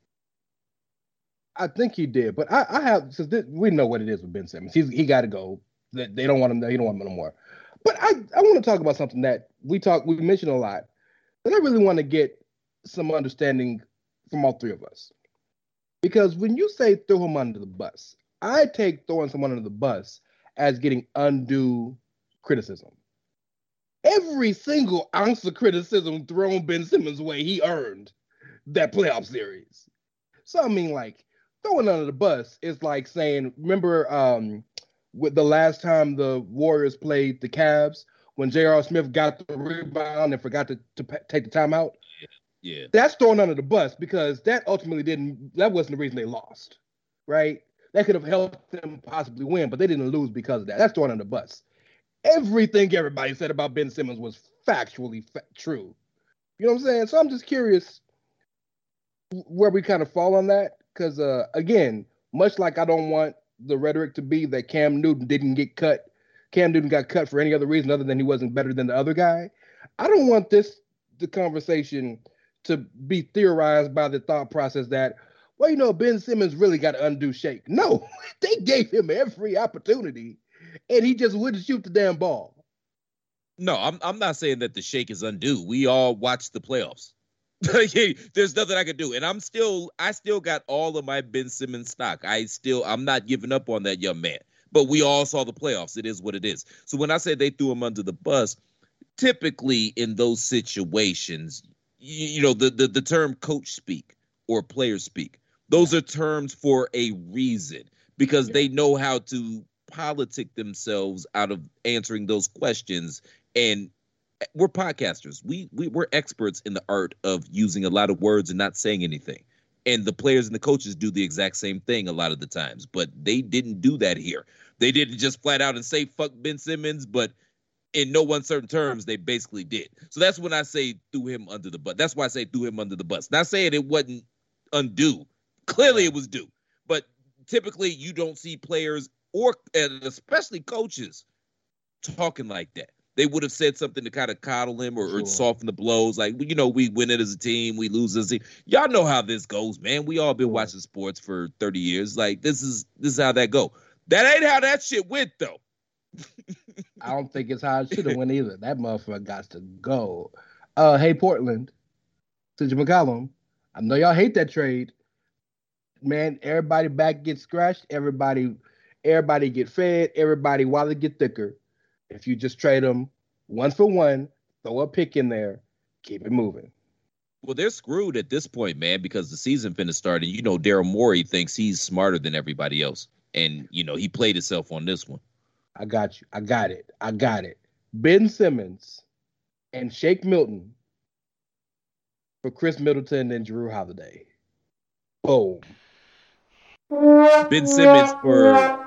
I think he did, but I have, since we know what it is with Ben Simmons. He got to go. They don't want him there. He don't want him no more. But I want to talk about something that we mentioned a lot, but I really want to get some understanding from all three of us. Because when you say throw him under the bus, I take throwing someone under the bus as getting undue criticism. Every single ounce of criticism thrown Ben Simmons' way, he earned that playoff series. So, I mean, like, throwing under the bus is like saying, remember with the last time the Warriors played the Cavs, when J.R. Smith got the rebound and forgot to take the timeout? Yeah. That's thrown under the bus because that ultimately that wasn't the reason they lost, right? That could have helped them possibly win, but they didn't lose because of that. That's thrown under the bus. Everything everybody said about Ben Simmons was factually true. You know what I'm saying? So I'm just curious where we kind of fall on that. Because, again, much like I don't want the rhetoric to be that Cam Newton didn't get cut. Cam Newton got cut for any other reason other than he wasn't better than the other guy. I don't want the conversation to be theorized by the thought process that, well, you know, Ben Simmons really got an undue shake. No, they gave him every opportunity, and he just wouldn't shoot the damn ball. No, I'm not saying that the shake is undue. We all watched the playoffs. There's nothing I could do, and I still got all of my Ben Simmons stock. I'm not giving up on that young man. But we all saw the playoffs. It is what it is. So when I say they threw him under the bus, typically in those situations, you know, the term coach speak or player speak, those are terms for a reason because they know how to politic themselves out of answering those questions. And we're podcasters. We're experts in the art of using a lot of words and not saying anything. And the players and the coaches do the exact same thing a lot of the times, but they didn't do that here. They didn't just flat out and say, fuck Ben Simmons, but in no uncertain terms, they basically did. So that's when I say threw him under the bus. That's why I say threw him under the bus. Not saying it wasn't undue. Clearly it was due. But typically you don't see players and especially coaches talking like that. They would have said something to kind of coddle him or soften the blows. Like, you know, we win it as a team, we lose as a team. Y'all know how this goes, man. We all been watching sports for 30 years. Like, this is how that go. That ain't how that shit went, though. I don't think it's how it should have went either. That motherfucker got to go. Hey, Portland, CJ McCollum, I know y'all hate that trade. Man, everybody back gets scratched. Everybody get fed. Everybody wallet get thicker. If you just trade them 1 for 1, throw a pick in there, keep it moving. Well, they're screwed at this point, man, because the season finna start, and you know Daryl Morey thinks he's smarter than everybody else, and you know he played himself on this one. I got you. I got it. Ben Simmons and Shake Milton for Chris Middleton and Jrue Holiday. Boom. Ben Simmons for.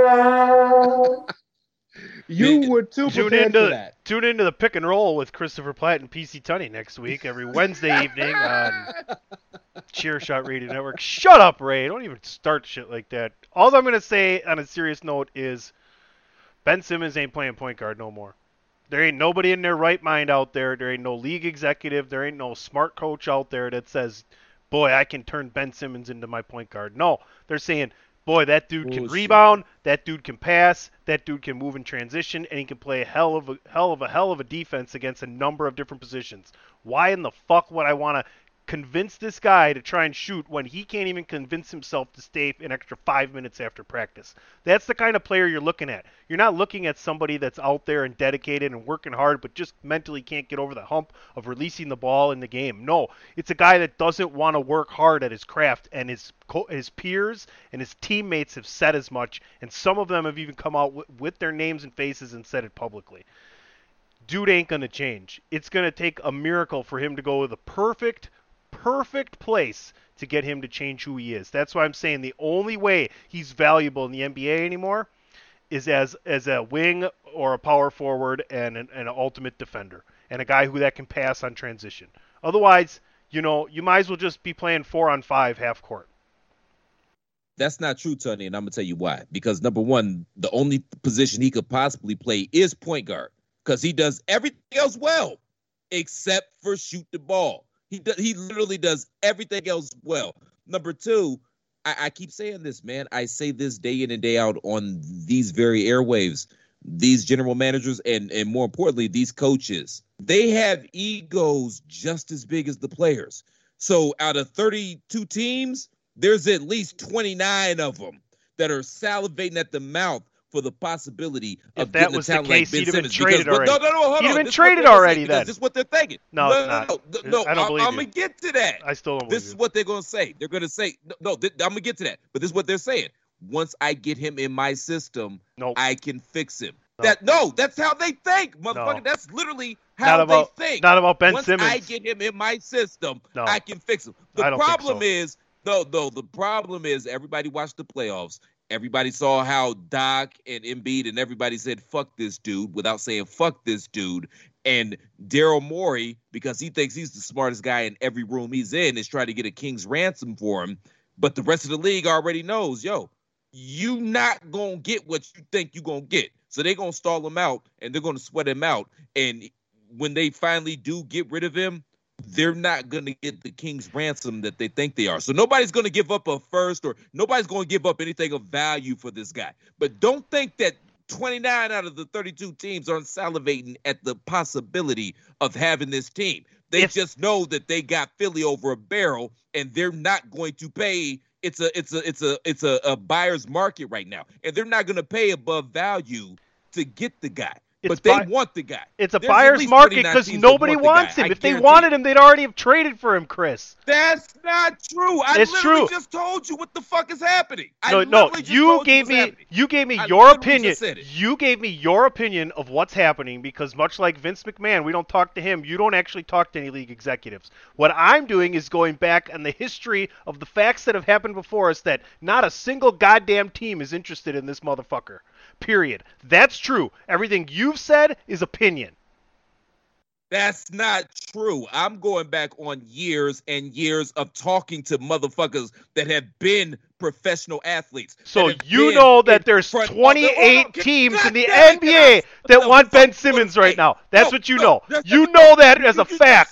You were too prepared for that. Tune into the Pick and Roll with Christopher Platt and PC Tunney next week, every Wednesday evening on Cheer Shot Radio Network. Shut up, Ray. Don't even start shit like that. All I'm going to say on a serious note is Ben Simmons ain't playing point guard no more. There ain't nobody in their right mind out there. There ain't no league executive. There ain't no smart coach out there that says, boy, I can turn Ben Simmons into my point guard. No, they're saying, boy, that dude can rebound, that dude can pass, that dude can move in transition, and he can play a hell of a defense against a number of different positions. Why in the fuck would I want to convince this guy to try and shoot when he can't even convince himself to stay an extra 5 minutes after practice? That's the kind of player you're looking at. You're not looking at somebody that's out there and dedicated and working hard but just mentally can't get over the hump of releasing the ball in the game. No, it's a guy that doesn't want to work hard at his craft, and his peers and his teammates have said as much, and some of them have even come out with their names and faces and said it publicly. Dude ain't going to change. It's going to take a miracle for him to go to the perfect place to get him to change who he is. That's why I'm saying the only way he's valuable in the NBA anymore is as a wing or a power forward and an ultimate defender and a guy that can pass on transition. Otherwise, you know, you might as well just be playing 4-on-5 half court. That's not true, Tony, and I'm gonna tell you why. Because number one, the only position he could possibly play is point guard, because he does everything else well, except for shoot the ball. He literally does everything else well. Number two, I keep saying this, man. I say this day in and day out on these very airwaves. These general managers and more importantly, these coaches, they have egos just as big as the players. So out of 32 teams, there's at least 29 of them that are salivating at the mouth for the possibility of getting a talent like Ben Simmons. Traded already. No, hold on. He'd have been traded already then. This is what they're thinking. No, I don't believe I'm going to get to that. I still don't believe This is what they're going to say. They're going to say, I'm going to get to that. But this is what they're saying. Once I get him in my system, I can fix him. That's how they think, motherfucker. No. That's literally how they think. Not about Ben Once Simmons. I get him in my system, I can fix him. I The don't think problem so. is, the problem is everybody watched the playoffs. Everybody saw how Doc and Embiid and everybody said, fuck this dude, without saying fuck this dude. And Daryl Morey, because he thinks he's the smartest guy in every room he's in, is trying to get a king's ransom for him. But the rest of the league already knows, you not going to get what you think you're going to get. So they're going to stall him out, and they're going to sweat him out. And when they finally do get rid of him, they're not going to get the king's ransom that they think they are. So nobody's going to give up a first, or nobody's going to give up anything of value for this guy. But don't think that 29 out of the 32 teams aren't salivating at the possibility of having this team. They just know that they got Philly over a barrel, and they're not going to pay. It's a buyer's market right now, and they're not going to pay above value to get the guy. But they want the guy. It's a buyer's market because nobody wants him. If they wanted him, they'd already have traded for him, Chris. That's not true. It's true. Just told you what the fuck is happening. You gave me your opinion. You gave me your opinion of what's happening because much like Vince McMahon, we don't talk to him. You don't actually talk to any league executives. What I'm doing is going back on the history of the facts that have happened before us that not a single goddamn team is interested in this motherfucker. Period. That's true. Everything you've said is opinion. That's not true. I'm going back on years and years of talking to motherfuckers that have been professional athletes. So you know that there's 28 teams in the NBA that want Ben Simmons right now. That's what you know. You know that as a fact.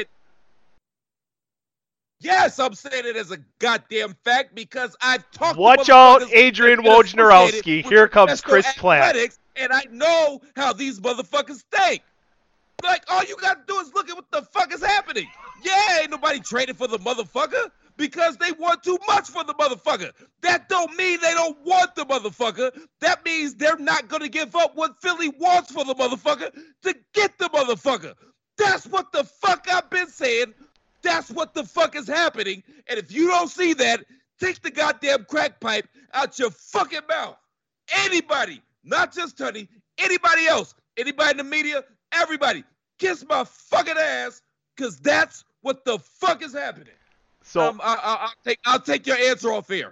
Yes, I'm saying it as a goddamn fact because I've talked to Watch out, Adrian Wojnarowski. Here comes Chris Platt. And I know how these motherfuckers think. Like, all you got to do is look at what the fuck is happening. Yeah, ain't nobody traded for the motherfucker because they want too much for the motherfucker. That don't mean they don't want the motherfucker. That means they're not going to give up what Philly wants for the motherfucker to get the motherfucker. That's what the fuck I've been saying. That's what the fuck is happening. And if you don't see that, take the goddamn crack pipe out your fucking mouth. Anybody, not just Tony, anybody else, anybody in the media, everybody, kiss my fucking ass, because that's what the fuck is happening. So I'll take your answer off here.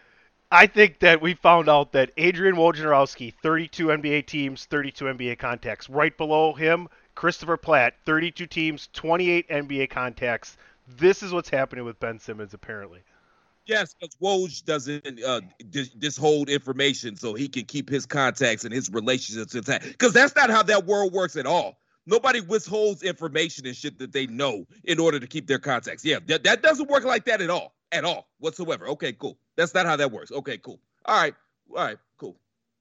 I think that we found out that Adrian Wojnarowski, 32 NBA teams, 32 NBA contacts. Right below him, Christopher Platt, 32 teams, 28 NBA contacts. This is what's happening with Ben Simmons, apparently. Yes, because Woj doesn't hold information so he can keep his contacts and his relationships intact. Because that's not how that world works at all. Nobody withholds information and shit that they know in order to keep their contacts. Yeah, that doesn't work like that at all whatsoever. Okay, cool. That's not how that works. Okay, cool. All right, cool.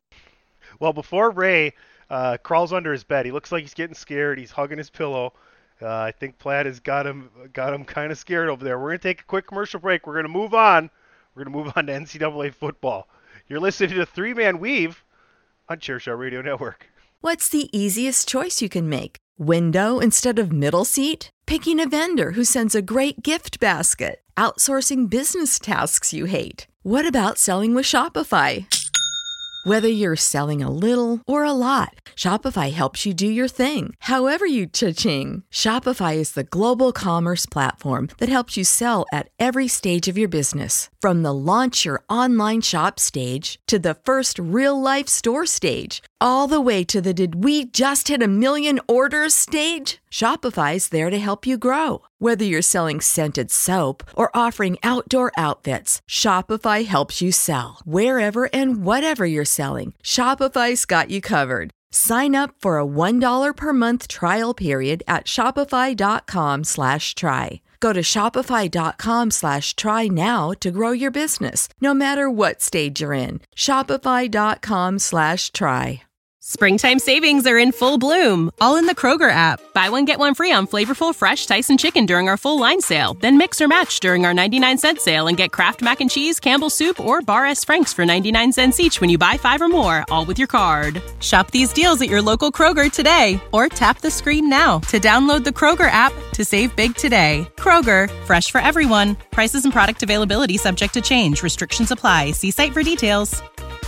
Well, before Ray crawls under his bed, he looks like he's getting scared. He's hugging his pillow. I think Platt has got him kind of scared over there. We're going to take a quick commercial break. We're going to move on. We're going to move on to NCAA football. You're listening to Three Man Weave on Chairshot Radio Network. What's the easiest choice you can make? Window instead of middle seat? Picking a vendor who sends a great gift basket? Outsourcing business tasks you hate? What about selling with Shopify? Whether you're selling a little or a lot, Shopify helps you do your thing, however you cha-ching. Shopify is the global commerce platform that helps you sell at every stage of your business. From the launch your online shop stage to the first real-life store stage, all the way to the did we just hit 1 million orders stage. Shopify's there to help you grow. Whether you're selling scented soap or offering outdoor outfits, Shopify helps you sell. Wherever and whatever you're selling, Shopify's got you covered. Sign up for a $1 per month trial period at shopify.com/try. Go to shopify.com/try now to grow your business, no matter what stage you're in. Shopify.com/try. Springtime savings are in full bloom, all in the Kroger app. Buy one, get one free on flavorful fresh Tyson chicken during our full line sale. Then mix or match during our 99-cent sale and get Kraft Mac and Cheese, Campbell's Soup, or Bar S. Frank's for 99 cents each when you buy 5 or more, all with your card. Shop these deals at your local Kroger today, or tap the screen now to download the Kroger app to save big today. Kroger, fresh for everyone. Prices and product availability subject to change. Restrictions apply. See site for details.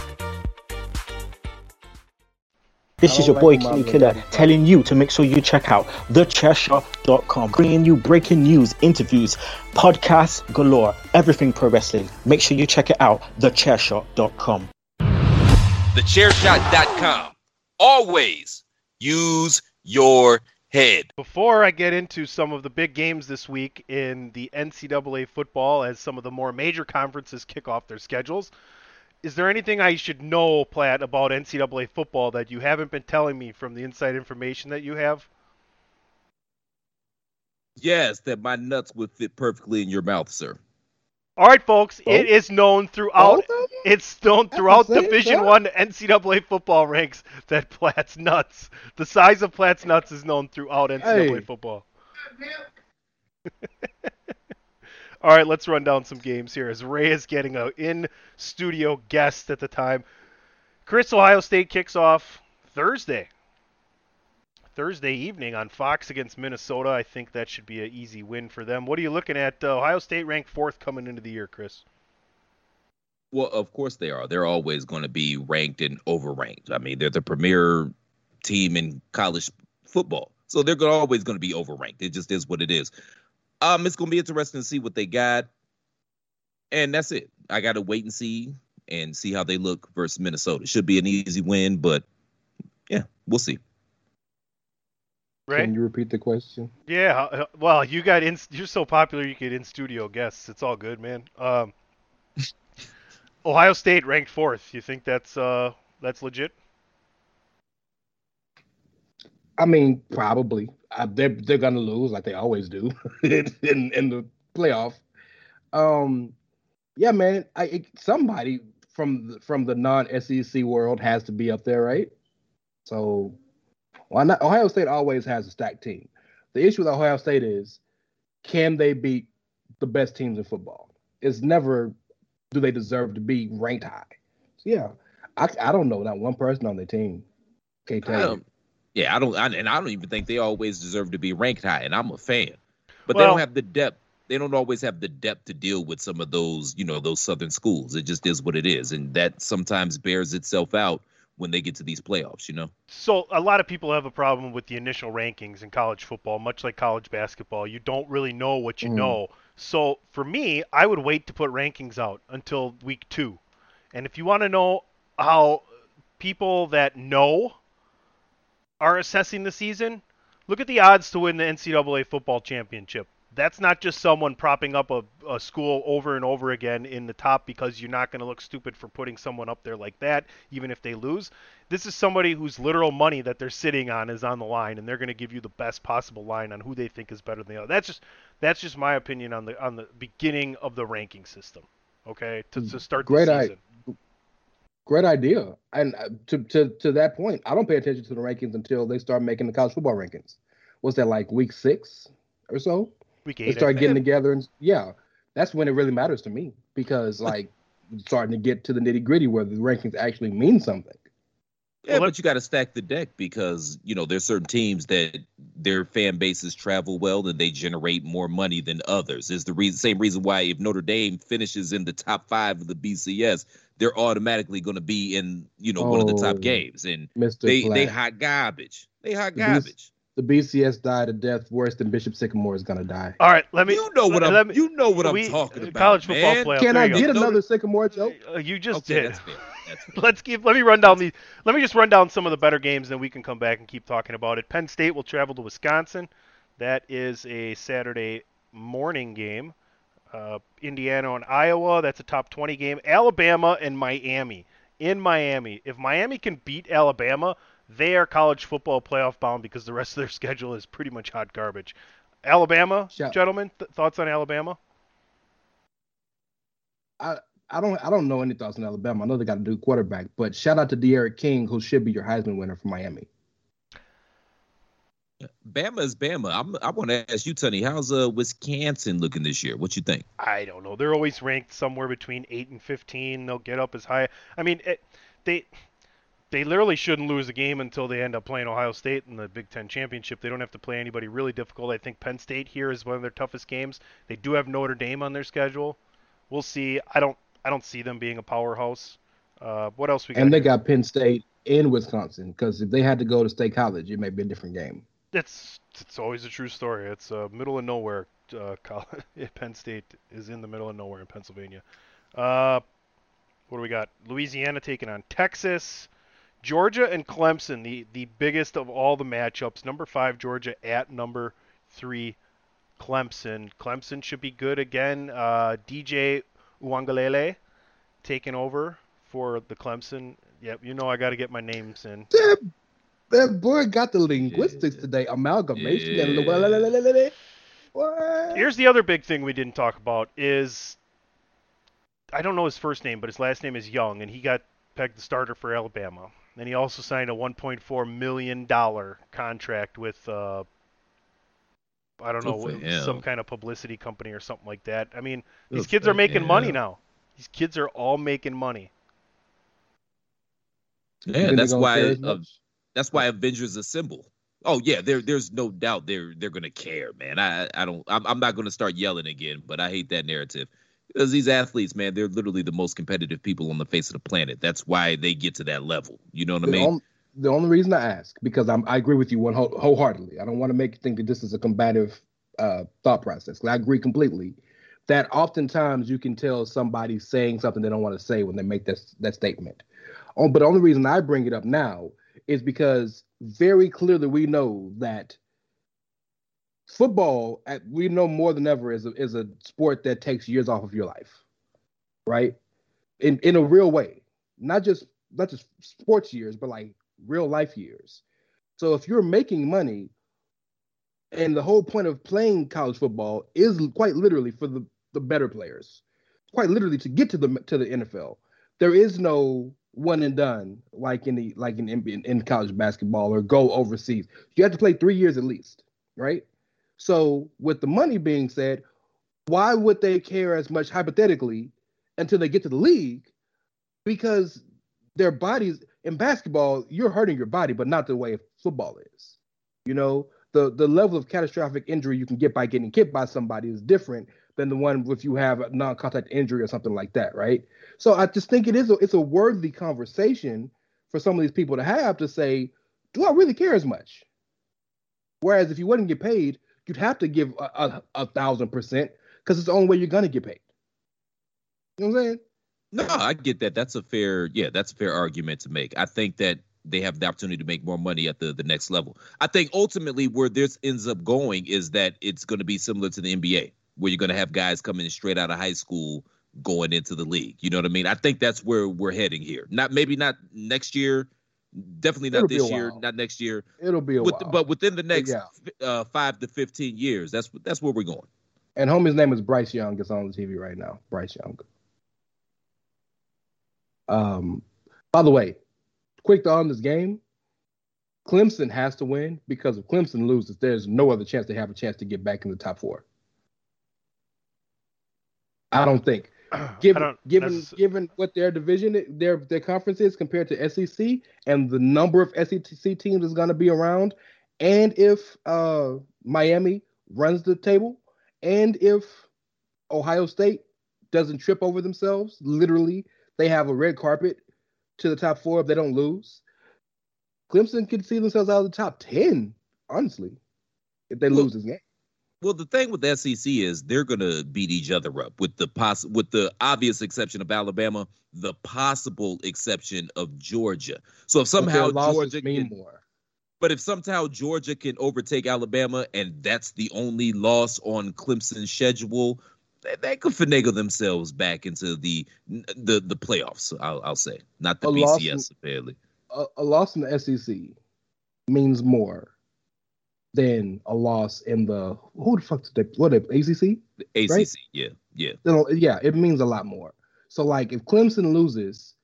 This is your boy King Killer telling you to make sure you check out thechairshot.com, bringing you breaking news, interviews, podcasts galore, everything pro wrestling. Make sure you check it out, thechairshot.com. Thechairshot.com. Always use your head. Before I get into some of the big games this week in the NCAA football, as some of the more major conferences kick off their schedules, is there anything I should know, Platt, about NCAA football that you haven't been telling me from the inside information that you have? Yes, that my nuts would fit perfectly in your mouth, sir. All right, folks. It is known throughout. It's known throughout Division I NCAA football ranks that Platt's nuts, the size of Platt's nuts, is known throughout NCAA football. All right, let's run down some games here as Ray is getting an in-studio guest at the time. Chris, Ohio State kicks off Thursday evening on Fox against Minnesota. I think that should be an easy win for them. What are you looking at? Ohio State ranked 4th coming into the year, Chris. Well, of course they are. They're always going to be ranked and overranked. I mean, they're the premier team in college football, so they're always going to be overranked. It just is what it is. It's going to be interesting to see what they got. And that's it. I got to wait and see how they look versus Minnesota. Should be an easy win, but yeah, we'll see. Right? Can you repeat the question? Yeah. Well, you're so popular you get in-studio guests. It's all good, man. Ohio State ranked 4th. You think that's legit? I mean, probably. They're gonna lose like they always do in the playoff. Yeah, man. Somebody from the non-SEC world has to be up there, right? So why not? Ohio State always has a stacked team. The issue with Ohio State is, can they beat the best teams in football? It's never do they deserve to be ranked high. So yeah, I don't know not one person on their team. Can't tell you. Yeah, I don't even think they always deserve to be ranked high, and I'm a fan. But they don't have the depth. They don't always have the depth to deal with some of those, those Southern schools. It just is what it is, and that sometimes bears itself out when they get to these playoffs, So a lot of people have a problem with the initial rankings in college football, much like college basketball. You don't really know what you know. So for me, I would wait to put rankings out until week 2. And if you want to know how people that know are assessing the season, look at the odds to win the NCAA football championship. That's not just someone propping up a school over and over again in the top because you're not going to look stupid for putting someone up there like that, even if they lose. This is somebody whose literal money that they're sitting on is on the line, and they're going to give you the best possible line on who they think is better than the other. That's just my opinion on the beginning of the ranking system. Okay, to start the season. Great idea. And to that point, I don't pay attention to the rankings until they start making the college football rankings. What's that, like week 6 or so? Week 8. They start getting together, and that's when it really matters to me, because like starting to get to the nitty gritty where the rankings actually mean something. Yeah, but you got to stack the deck because, there's certain teams that their fan bases travel well and they generate more money than others. Is the same reason why if Notre Dame finishes in the top 5 of the BCS, they're automatically going to be in, one of the top games. And they hot garbage. They hot garbage. The BCS died a death worse than Bishop Sycamore is gonna die. All right, let me. You know what I'm talking about. College football man. playoff. Can there I you get go. another Sycamore joke? You just Okay, did. that's fair. That's fair. Let me run down these. Let me just run down some of the better games, then we can come back and keep talking about it. Penn State will travel to Wisconsin. That is a Saturday morning game. Indiana and Iowa. That's a top 20 game. Alabama and Miami in Miami. If Miami can beat Alabama, they are college football playoff bound because the rest of their schedule is pretty much hot garbage. Alabama, gentlemen, thoughts on Alabama? I don't know any thoughts on Alabama. I know they got a new quarterback, but shout out to De'Aaron King, who should be your Heisman winner for Miami. Bama is Bama. I want to ask you, Tony, how's Wisconsin looking this year? What you think? I don't know. They're always ranked somewhere between 8 and 15. They'll get up as high. I mean, they literally shouldn't lose a game until they end up playing Ohio State in the Big Ten Championship. They don't have to play anybody really difficult. I think Penn State here is one of their toughest games. They do have Notre Dame on their schedule. We'll see. I don't see them being a powerhouse. What else we got? And they got Penn State in Wisconsin, because if they had to go to State College, it may be a different game. It's always a true story. It's middle of nowhere. Penn State is in the middle of nowhere in Pennsylvania. What do we got? Louisiana taking on Texas. Georgia and Clemson, the biggest of all the matchups. Number 5 Georgia at number 3 Clemson. Clemson should be good again. DJ Uwangalele taking over for the Clemson. Yep, you know I got to get my names in. That boy got the linguistics today. Amalgamation. Yeah. Here's the other big thing we didn't talk about is, I don't know his first name, but his last name is Young, and he got pegged the starter for Alabama. And he also signed a $1.4 million contract with, I don't know, some kind of publicity company or something like that. I mean, these kids are making money now. These kids are all making money. Yeah, that's why Avengers Assemble. Oh yeah, there's no doubt they're gonna care, man. I'm not gonna start yelling again, but I hate that narrative. Because these athletes, man, they're literally the most competitive people on the face of the planet. That's why they get to that level. You know what I mean? The only reason I ask, because I agree with you wholeheartedly. I don't want to make you think that this is a combative thought process. I agree completely that oftentimes you can tell somebody saying something they don't want to say when they make that statement. But the only reason I bring it up now is because very clearly we know that football, we know more than ever, is a sport that takes years off of your life, right? In a real way, not just sports years, but like real life years. So if you're making money, and the whole point of playing college football is quite literally for the better players, quite literally to get to the NFL. There is no one and done like in college basketball or go overseas. You have to play 3 years at least, right? So with the money being said, why would they care as much hypothetically until they get to the league? Because their bodies in basketball, you're hurting your body, but not the way football is. You know, the level of catastrophic injury you can get by getting kicked by somebody is different than the one if you have a non-contact injury or something like that, right? So I just think it's a worthy conversation for some of these people to have, to say, do I really care as much? Whereas if you wouldn't get paid, you'd have to give 1,000% because it's the only way you're gonna get paid. You know what I'm saying? No, I get that. That's a fair argument to make. I think that they have the opportunity to make more money at the next level. I think ultimately where this ends up going is that it's going to be similar to the NBA, where you're going to have guys coming straight out of high school going into the league. You know what I mean? I think that's where we're heading here. Maybe not next year, definitely not this year, not next year. It'll be a while. But within the next 5 to 15 years, that's where we're going. And homie's name is Bryce Young. It's on the TV right now. Bryce Young. By the way, quick on this game, Clemson has to win, because if Clemson loses, there's no other chance they have a chance to get back in the top 4. I don't think. Given what their division, their conference is compared to SEC, and the number of SEC teams is going to be around, and if Miami runs the table, and if Ohio State doesn't trip over themselves, literally, they have a red carpet to the top 4 if they don't lose, Clemson could see themselves out of the top 10 honestly, if they lose this game. Well, the thing with the SEC is they're going to beat each other up with the obvious exception of Alabama, the possible exception of Georgia. So if somehow Georgia mean more. But if somehow Georgia can overtake Alabama and that's the only loss on Clemson's schedule, they could finagle themselves back into the playoffs. I'll say, not the BCS apparently. A loss in the SEC means more than a loss in the ACC? The ACC, right? Yeah. Yeah, it means a lot more. So like if Clemson loses,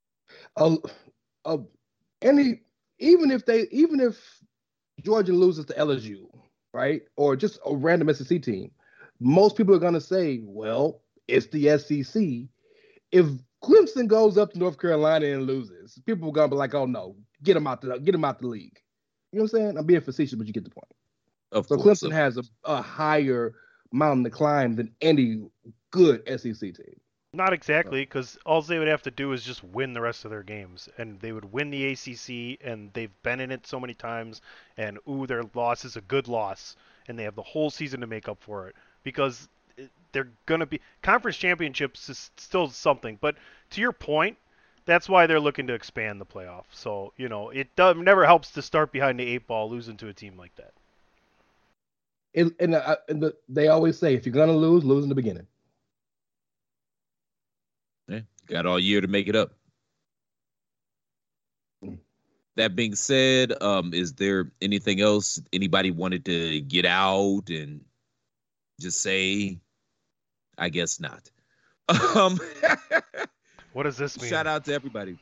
even if Georgia loses to LSU, right, or just a random SEC team, most people are gonna say, well, it's the SEC. If Clemson goes up to North Carolina and loses, people are gonna be like, oh no, get them out the league. You know what I'm saying? I'm being facetious, but you get the point. So Clemson has a higher mountain to climb than any good SEC team. Not exactly, because all they would have to do is just win the rest of their games, and they would win the ACC, and they've been in it so many times, and their loss is a good loss, and they have the whole season to make up for it, because they're going to be conference championships is still something. But to your point, that's why they're looking to expand the playoff. So, it never helps to start behind the 8 ball losing to a team like that. They always say, if you're going to lose in the beginning. Yeah, got all year to make it up. That being said, is there anything else anybody wanted to get out and just say? I guess not. What does this mean? Shout out to everybody.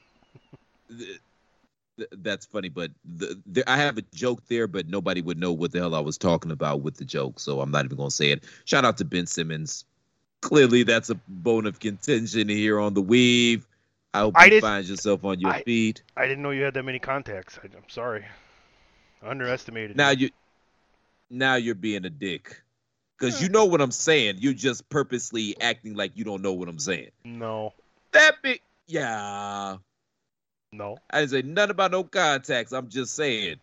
That's funny, but I have a joke there, but nobody would know what the hell I was talking about with the joke, so I'm not even going to say it. Shout out to Ben Simmons. Clearly, that's a bone of contention here on the Weave. I hope you find yourself on your feet. I didn't know you had that many contacts. I'm sorry. I underestimated Now you're being a dick. Because you know what I'm saying. You're just purposely acting like you don't know what I'm saying. No. Yeah. No. I didn't say nothing about no contacts. I'm just saying.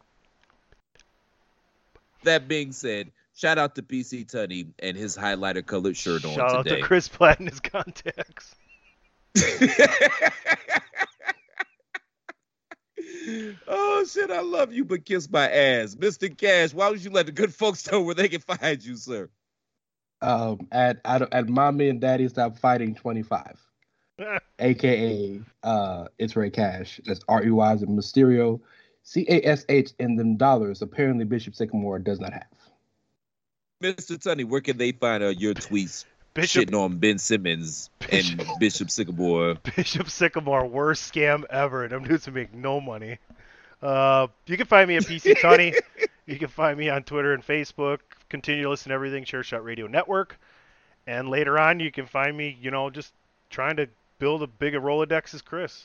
That being said, shout out to PC Tunney and his highlighter colored shirt on today. Shout out to Chris Platt and his contacts. Oh, shit, I love you, but kiss my ass. Mr. Cash, why would you let the good folks know where they can find you, sir? At Mommy and Daddy Stop Fighting 25. AKA it's Ray Cash. That's REY as in Mysterio. CASH in them dollars. Apparently Bishop Sycamore does not have. Mr. Tunney, where can they find your tweets shitting on Ben Simmons and Bishop Sycamore? Bishop Sycamore, worst scam ever. Them dudes will make no money. You can find me at PC Tunney. You can find me on Twitter and Facebook. Continue to listen to everything Chairshot Radio Network. And later on, you can find me, just trying to build a bigger Rolodex as Chris.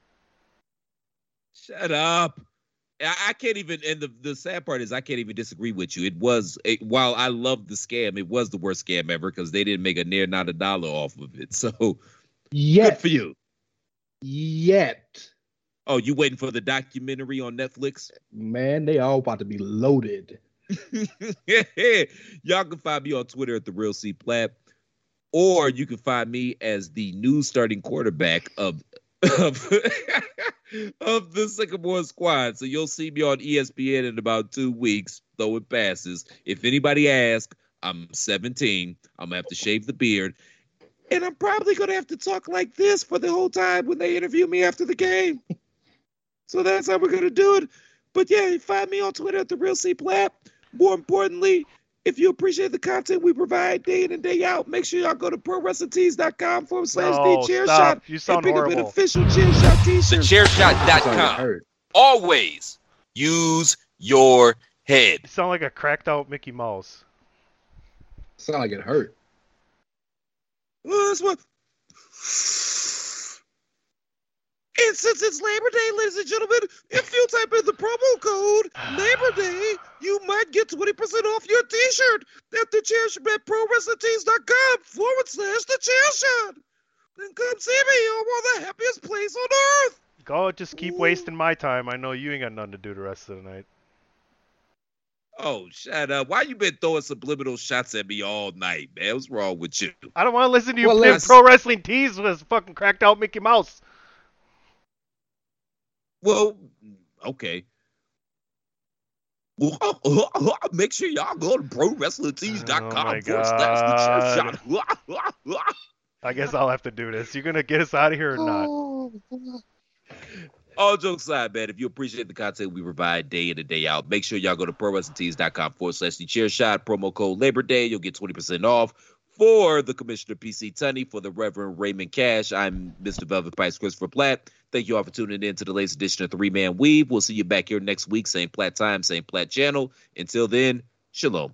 Shut up. I can't even, and the sad part is I can't even disagree with you. While I love the scam, it was the worst scam ever because they didn't make not a dollar off of it. So, good for you. Oh, you waiting for the documentary on Netflix? Man, they all about to be loaded. Y'all can find me on Twitter at The Real C Platt, or you can find me as the new starting quarterback of the Sycamore squad. So you'll see me on ESPN in about 2 weeks throwing passes. If anybody asks, I'm 17. I'm going to have to shave the beard. And I'm probably going to have to talk like this for the whole time when they interview me after the game. So that's how we're going to do it. But yeah, find me on Twitter at The Real C Platt. More importantly, if you appreciate the content we provide day in and day out, make sure y'all go to ProWrestlingTees.com/TheChairShot. You sound and pick horrible. up an official Chairshot t-shirt. TheChairShot.com. Always use your head. You sound like a cracked out Mickey Mouse. Sound like it hurt. Well, that's what. And since it's Labor Day, ladies and gentlemen, if you type in the promo code Labor Day, you might get 20% off your t-shirt at ProWrestlingTees.com/TheChairShot. Then come see me on the happiest place on earth. Go, just keep wasting my time. I know you ain't got nothing to do the rest of the night. Oh, shut up. Why you been throwing subliminal shots at me all night, man? What's wrong with you? I don't want to listen to you play Pro Wrestling Tees with fucking cracked out Mickey Mouse. Well, okay. Make sure y'all go to ProWrestlingTees.com/thechairshot. I guess I'll have to do this. You gonna get us out of here or not? All jokes aside, man, if you appreciate the content we provide day in and day out, make sure y'all go to ProWrestlingTees.com/thechairshot. Promo code Labor Day. You'll get 20% off. For the Commissioner PC Tunney, for the Reverend Raymond Cash, I'm Mr. Velvet Pipes Christopher Platt. Thank you all for tuning in to the latest edition of 3-Man Weave. We'll see you back here next week. Same Platt time, same Platt channel. Until then, shalom.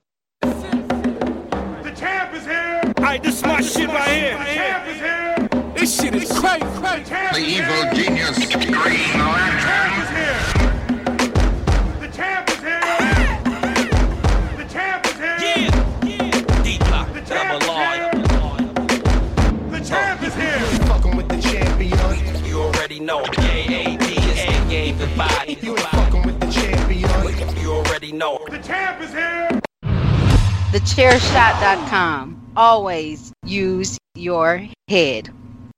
The champ is here. All right, this is my shit right here. The champ is here. This shit is crazy. The evil genius Green Lantern is here. The champ is here. The champ is here. Yeah. D-Block, double R. The champ is here. Fucking with the champion. You already know. K-A-D is everybody. You ain't fucking with the champion. You already know. The champ is here. Thechairshot.com. Always use your head.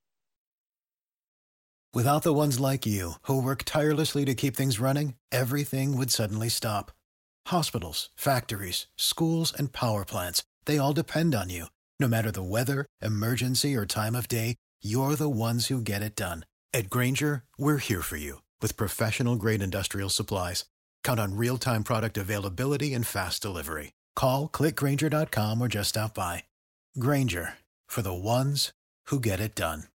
Without the ones like you, who work tirelessly to keep things running, everything would suddenly stop. Hospitals, factories, schools, and power plants, they all depend on you. No matter the weather, emergency, or time of day, you're the ones who get it done. At Grainger, we're here for you with professional-grade industrial supplies. Count on real-time product availability and fast delivery. Call, click Grainger.com, or just stop by. Grainger, for the ones who get it done.